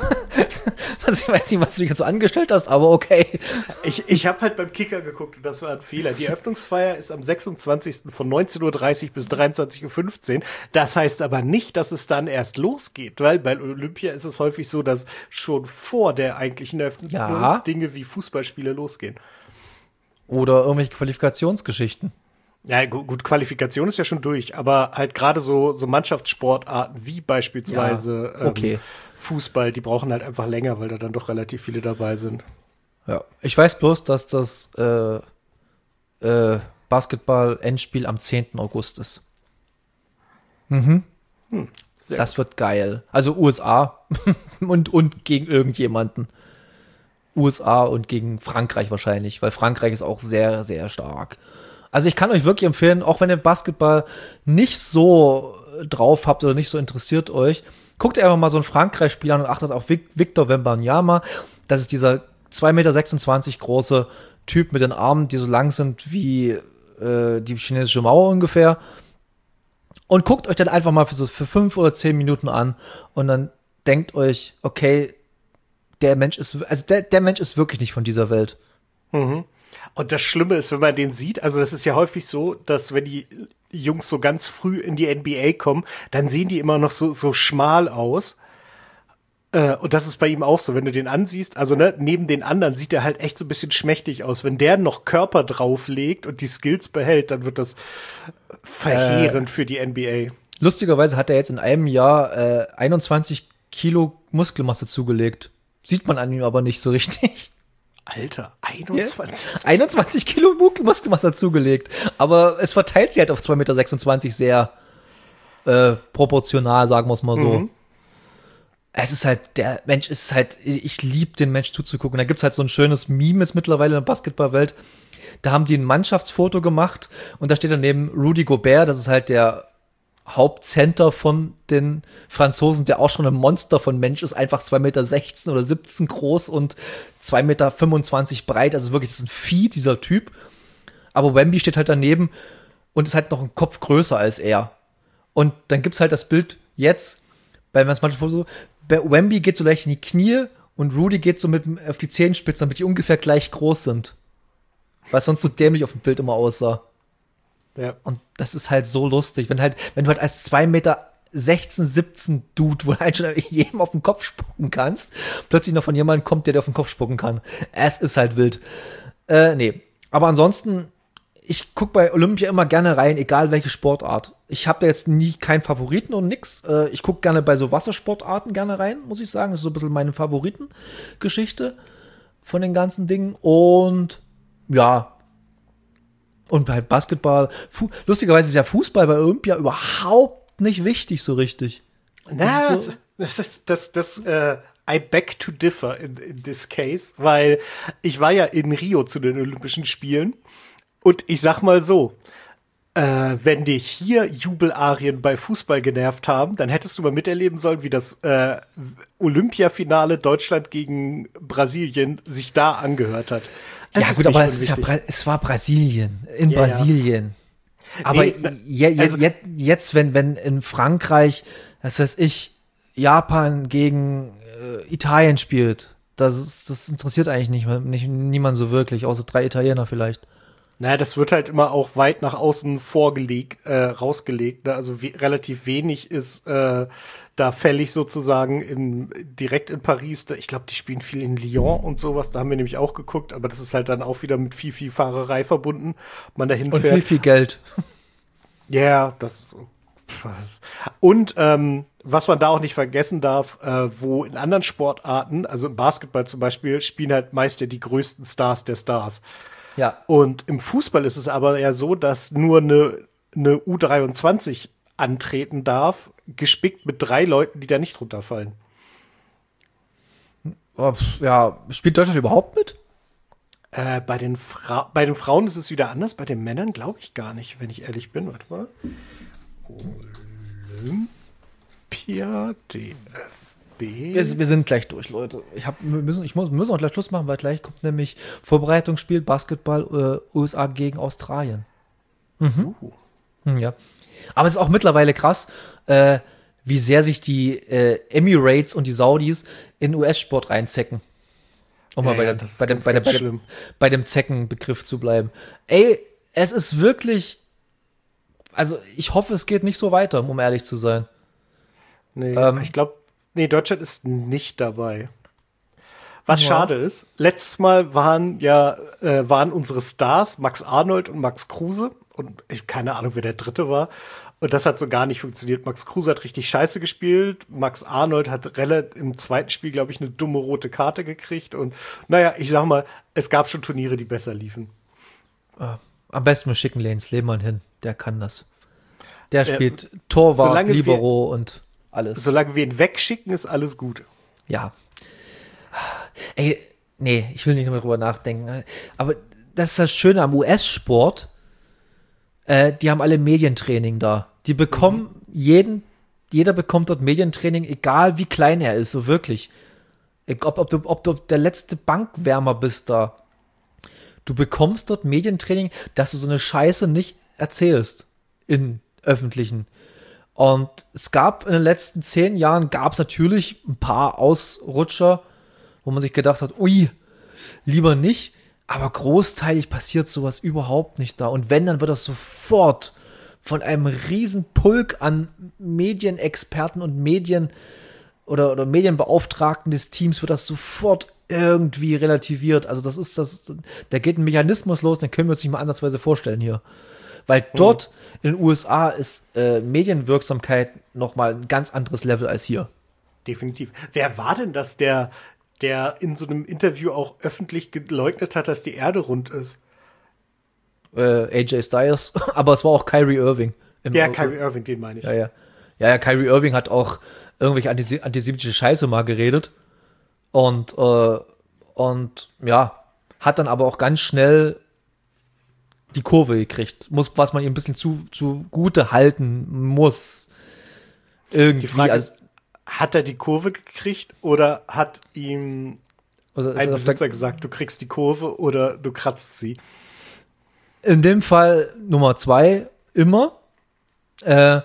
Ich weiß nicht, was du dich jetzt so angestellt hast, aber okay. Ich, ich habe halt beim Kicker geguckt und das war ein Fehler. Die Eröffnungsfeier ist am sechsundzwanzigsten von neunzehn Uhr dreißig bis dreiundzwanzig Uhr fünfzehn. Das heißt aber nicht, dass es dann erst losgeht, weil bei Olympia ist es häufig so, dass schon vor der eigentlichen Eröffnung ja. Dinge wie Fußballspiele losgehen. Oder irgendwelche Qualifikationsgeschichten. Ja, gut, gut, Qualifikation ist ja schon durch, aber halt gerade so, so Mannschaftssportarten wie beispielsweise ja, okay. ähm, Fußball, die brauchen halt einfach länger, weil da dann doch relativ viele dabei sind. Ja, ich weiß bloß, dass das äh, äh, Basketball-Endspiel am zehnten August ist. Mhm. Hm, das wird geil. Also U S A und, und gegen irgendjemanden. U S A und gegen Frankreich wahrscheinlich, weil Frankreich ist auch sehr, sehr stark. Also ich kann euch wirklich empfehlen, auch wenn ihr Basketball nicht so drauf habt oder nicht so interessiert euch, guckt einfach mal so ein Frankreich-Spiel an und achtet auf Victor Wembanyama. Das ist dieser zwei Komma sechsundzwanzig Meter große Typ mit den Armen, die so lang sind wie äh, die chinesische Mauer ungefähr. Und guckt euch dann einfach mal für so für fünf oder zehn Minuten an und dann denkt euch, okay, der Mensch ist, also der, der Mensch ist wirklich nicht von dieser Welt. Mhm. Und das Schlimme ist, wenn man den sieht, also das ist ja häufig so, dass wenn die Jungs so ganz früh in die N B A kommen, dann sehen die immer noch so, so schmal aus. Äh, und das ist bei ihm auch so, wenn du den ansiehst, also ne, neben den anderen sieht er halt echt so ein bisschen schmächtig aus. Wenn der noch Körper drauflegt und die Skills behält, dann wird das verheerend äh, für die N B A. Lustigerweise hat er jetzt in einem Jahr äh, einundzwanzig Kilo Muskelmasse zugelegt. Sieht man an ihm aber nicht so richtig. Alter, einundzwanzig? Ja? einundzwanzig Kilo Muskelmasse zugelegt. Aber es verteilt sich halt auf zwei Komma sechsundzwanzig Meter sehr äh, proportional, sagen wir es mal so. Mhm. Es ist halt, der Mensch ist halt, ich liebe den Mensch zuzugucken. Da gibt es halt so ein schönes Meme jetzt mittlerweile in der Basketballwelt. Da haben die ein Mannschaftsfoto gemacht und da steht daneben Rudy Gobert, das ist halt der Hauptcenter von den Franzosen, der auch schon ein Monster von Mensch ist, einfach zwei Komma sechzehn Meter oder siebzehn groß und zwei Komma fünfundzwanzig Meter breit. Also wirklich, das ist ein Vieh, dieser Typ. Aber Wemby steht halt daneben und ist halt noch ein Kopf größer als er. Und dann gibt es halt das Bild jetzt, bei manchmal so, Wemby geht so leicht in die Knie und Rudy geht so mit auf die Zehenspitzen, damit die ungefähr gleich groß sind. Was sonst so dämlich auf dem Bild immer aussah. Ja. Und das ist halt so lustig, wenn halt, wenn du halt als zwei Komma sechzehn, siebzehn Dude, wo du halt schon jedem auf den Kopf spucken kannst, plötzlich noch von jemandem kommt, der dir auf den Kopf spucken kann. Es ist halt wild. Äh, nee. Aber ansonsten, ich gucke bei Olympia immer gerne rein, egal welche Sportart. Ich habe da jetzt nie keinen Favoriten und nix. Äh, ich gucke gerne bei so Wassersportarten gerne rein, muss ich sagen. Das ist so ein bisschen meine Favoritengeschichte von den ganzen Dingen. Und ja, und bei Basketball, Fu- lustigerweise ist ja Fußball bei Olympia überhaupt nicht wichtig so richtig. Na, das, so das, das, das, das äh, I beg to differ in, in this case, weil ich war ja in Rio zu den Olympischen Spielen und ich sag mal so, äh, wenn dich hier Jubelarien bei Fußball genervt haben, dann hättest du mal miterleben sollen, wie das äh, Olympiafinale Deutschland gegen Brasilien sich da angehört hat. Es ja ist gut, aber nicht es, ist ja, unwichtig. Bra- es war Brasilien, in Ja, ja. Brasilien. Aber Nee, na- je, je, also- je, jetzt, wenn, wenn in Frankreich, was weiß ich, Japan gegen äh, Italien spielt, das, ist, das interessiert eigentlich nicht, nicht niemand so wirklich, außer drei Italiener vielleicht. Naja, das wird halt immer auch weit nach außen vorgelegt, äh, rausgelegt. Ne? Also we relativ wenig ist äh, da fällig sozusagen in, direkt in Paris. Ich glaube, die spielen viel in Lyon und sowas. Da haben wir nämlich auch geguckt, aber das ist halt dann auch wieder mit viel, viel Fahrerei verbunden. Ob man dahin Und fährt. viel, viel Geld. Ja, yeah, das ist so. Und ähm, was man da auch nicht vergessen darf, äh, wo in anderen Sportarten, also im Basketball zum Beispiel, spielen halt meist ja die größten Stars der Stars. Ja. Und im Fußball ist es aber ja so, dass nur eine, eine U dreiundzwanzig antreten darf, gespickt mit drei Leuten, die da nicht runterfallen. Oh, pf, ja, spielt Deutschland überhaupt mit? Äh, bei, den Fra bei den Frauen ist es wieder anders, bei den Männern glaube ich gar nicht, wenn ich ehrlich bin. Warte mal. Olympia, D F B. Wir, wir sind gleich durch, Leute. Ich hab, wir, müssen, ich muss, wir müssen auch gleich Schluss machen, weil gleich kommt nämlich Vorbereitungsspiel Basketball äh, U S A gegen Australien. Mhm. Uh. Hm, ja. Aber es ist auch mittlerweile krass, äh, wie sehr sich die äh, Emirates und die Saudis in U S-Sport reinzecken. Um Ja, mal bei, ja, der, das ist bei, dem, ganz, bei, der, ganz bei, dem, schlimm. bei dem Zeckenbegriff zu bleiben. Ey, es ist wirklich. Also, ich hoffe, es geht nicht so weiter, um ehrlich zu sein. Nee, Ähm. ich glaube, nee, Deutschland ist nicht dabei. Was Ja. schade ist, letztes Mal waren ja äh, waren unsere Stars Max Arnold und Max Kruse und ich keine Ahnung, wer der dritte war. Und das hat so gar nicht funktioniert. Max Kruse hat richtig scheiße gespielt. Max Arnold hat relativ im zweiten Spiel, glaube ich, eine dumme rote Karte gekriegt. Und naja, ich sag mal, es gab schon Turniere, die besser liefen. Äh, am besten wir schicken Lens Lehmann hin. Der kann das. Der Äh, spielt Torwart, solange wir- Libero und alles. Solange wir ihn wegschicken, ist alles gut. Ja. Ey, nee, ich will nicht mehr drüber nachdenken. Aber das ist das Schöne am U S-Sport. Äh, die haben alle Medientraining da. Die bekommen jeden, jeder bekommt dort Medientraining, egal wie klein er ist, so wirklich. Ob, ob, du, ob du der letzte Bankwärmer bist da. Du bekommst dort Medientraining, dass du so eine Scheiße nicht erzählst in öffentlichen. Und es gab in den letzten zehn Jahren, gab es natürlich ein paar Ausrutscher, wo man sich gedacht hat, ui, lieber nicht. Aber großteilig passiert sowas überhaupt nicht da. Und wenn, dann wird das sofort von einem riesen Pulk an Medienexperten und Medien oder, oder Medienbeauftragten des Teams wird das sofort irgendwie relativiert. Also das ist das, da geht ein Mechanismus los, den können wir uns nicht mal ansatzweise vorstellen hier. Weil dort in den U S A ist äh, Medienwirksamkeit nochmal ein ganz anderes Level als hier. Definitiv. Wer war denn das, der, der in so einem Interview auch öffentlich geleugnet hat, dass die Erde rund ist? Äh, A J Styles, aber es war auch Kyrie Irving. Im Ja, Au- Kyrie Irving, den meine ich. Ja, ja. Ja, ja, Kyrie Irving hat auch irgendwelche antise antisemitische Scheiße mal geredet. Und, äh, und ja, hat dann aber auch ganz schnell die Kurve gekriegt. Muss, was man ihm ein bisschen zu, zugute halten muss. Irgendwie. Die Frage also, ist, hat er die Kurve gekriegt oder hat ihm also ist ein er auf der- Besitzer gesagt, du kriegst die Kurve oder du kratzt sie? in dem Fall Nummer zwei immer. Äh,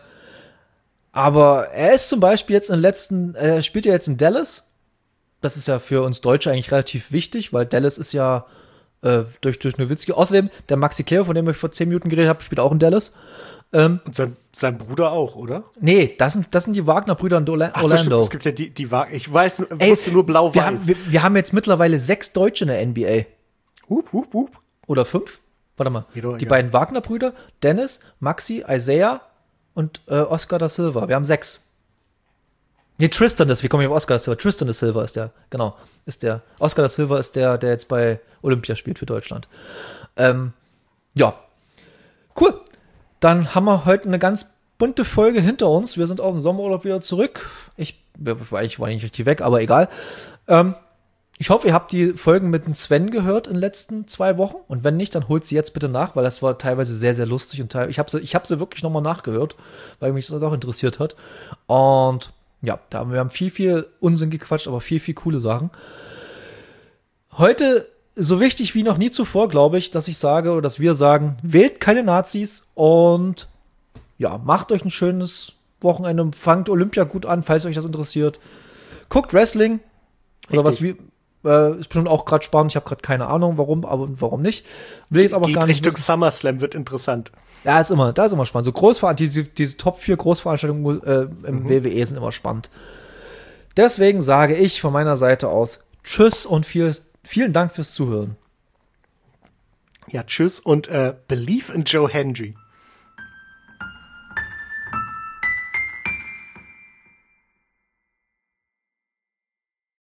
aber er ist zum Beispiel jetzt in den letzten, er spielt ja jetzt in Dallas. Das ist ja für uns Deutsche eigentlich relativ wichtig, weil Dallas ist ja äh, durch, durch Nowitzki. Außerdem, der Maxi Cleo, von dem ich vor zehn Minuten geredet habe, spielt auch in Dallas. Ähm, Und sein, sein Bruder auch, oder? nee, das sind, das sind die Wagner-Brüder in Orla- Ach so, stimmt, Orlando. es gibt ja die, die Wagen. Ich weiß, nur- Ey, wusste nur wir, blau-weiß. haben, wir, wir haben jetzt mittlerweile sechs Deutsche in der N B A. Hup, hup, hup. Oder fünf? Warte mal. Mir doch Die egal. beiden Wagner-Brüder, Dennis, Maxi, Isaiah und äh, Oscar da Silva. Wir haben sechs. Nee, Tristan, das, wie komme ich auf Oscar da Silva? Tristan da Silva ist der, genau, ist der. Oscar da Silva ist der, der jetzt bei Olympia spielt für Deutschland. Ähm, ja. Cool. Dann haben wir heute eine ganz bunte Folge hinter uns. Wir sind aus dem Sommerurlaub wieder zurück. Ich, ich war nicht richtig weg, aber egal. Ähm, Ich hoffe, ihr habt die Folgen mit dem Sven gehört in den letzten zwei Wochen. Und wenn nicht, dann holt sie jetzt bitte nach, weil das war teilweise sehr, sehr lustig. Und teil ich habe sie, ich hab sie wirklich nochmal nachgehört, weil mich das auch interessiert hat. Und ja, da haben wir haben viel, viel Unsinn gequatscht, aber viel, viel coole Sachen. Heute so wichtig wie noch nie zuvor, glaube ich, dass ich sage oder dass wir sagen, wählt keine Nazis und ja, macht euch ein schönes Wochenende, fangt Olympia gut an, falls euch das interessiert. Guckt Wrestling oder was wie äh, ist bestimmt auch gerade spannend. Ich habe gerade keine Ahnung, warum, aber warum nicht. Will ich jetzt aber Geht gar nicht Richtung wissen. SummerSlam wird interessant. Ja, ist immer, da ist immer spannend. So Großveranstaltungen, diese, diese Top vier Großveranstaltungen äh, im mhm. W W E sind immer spannend. Deswegen sage ich von meiner Seite aus Tschüss und viel, vielen Dank fürs Zuhören. Ja, tschüss und äh, believe in Joe Hendry.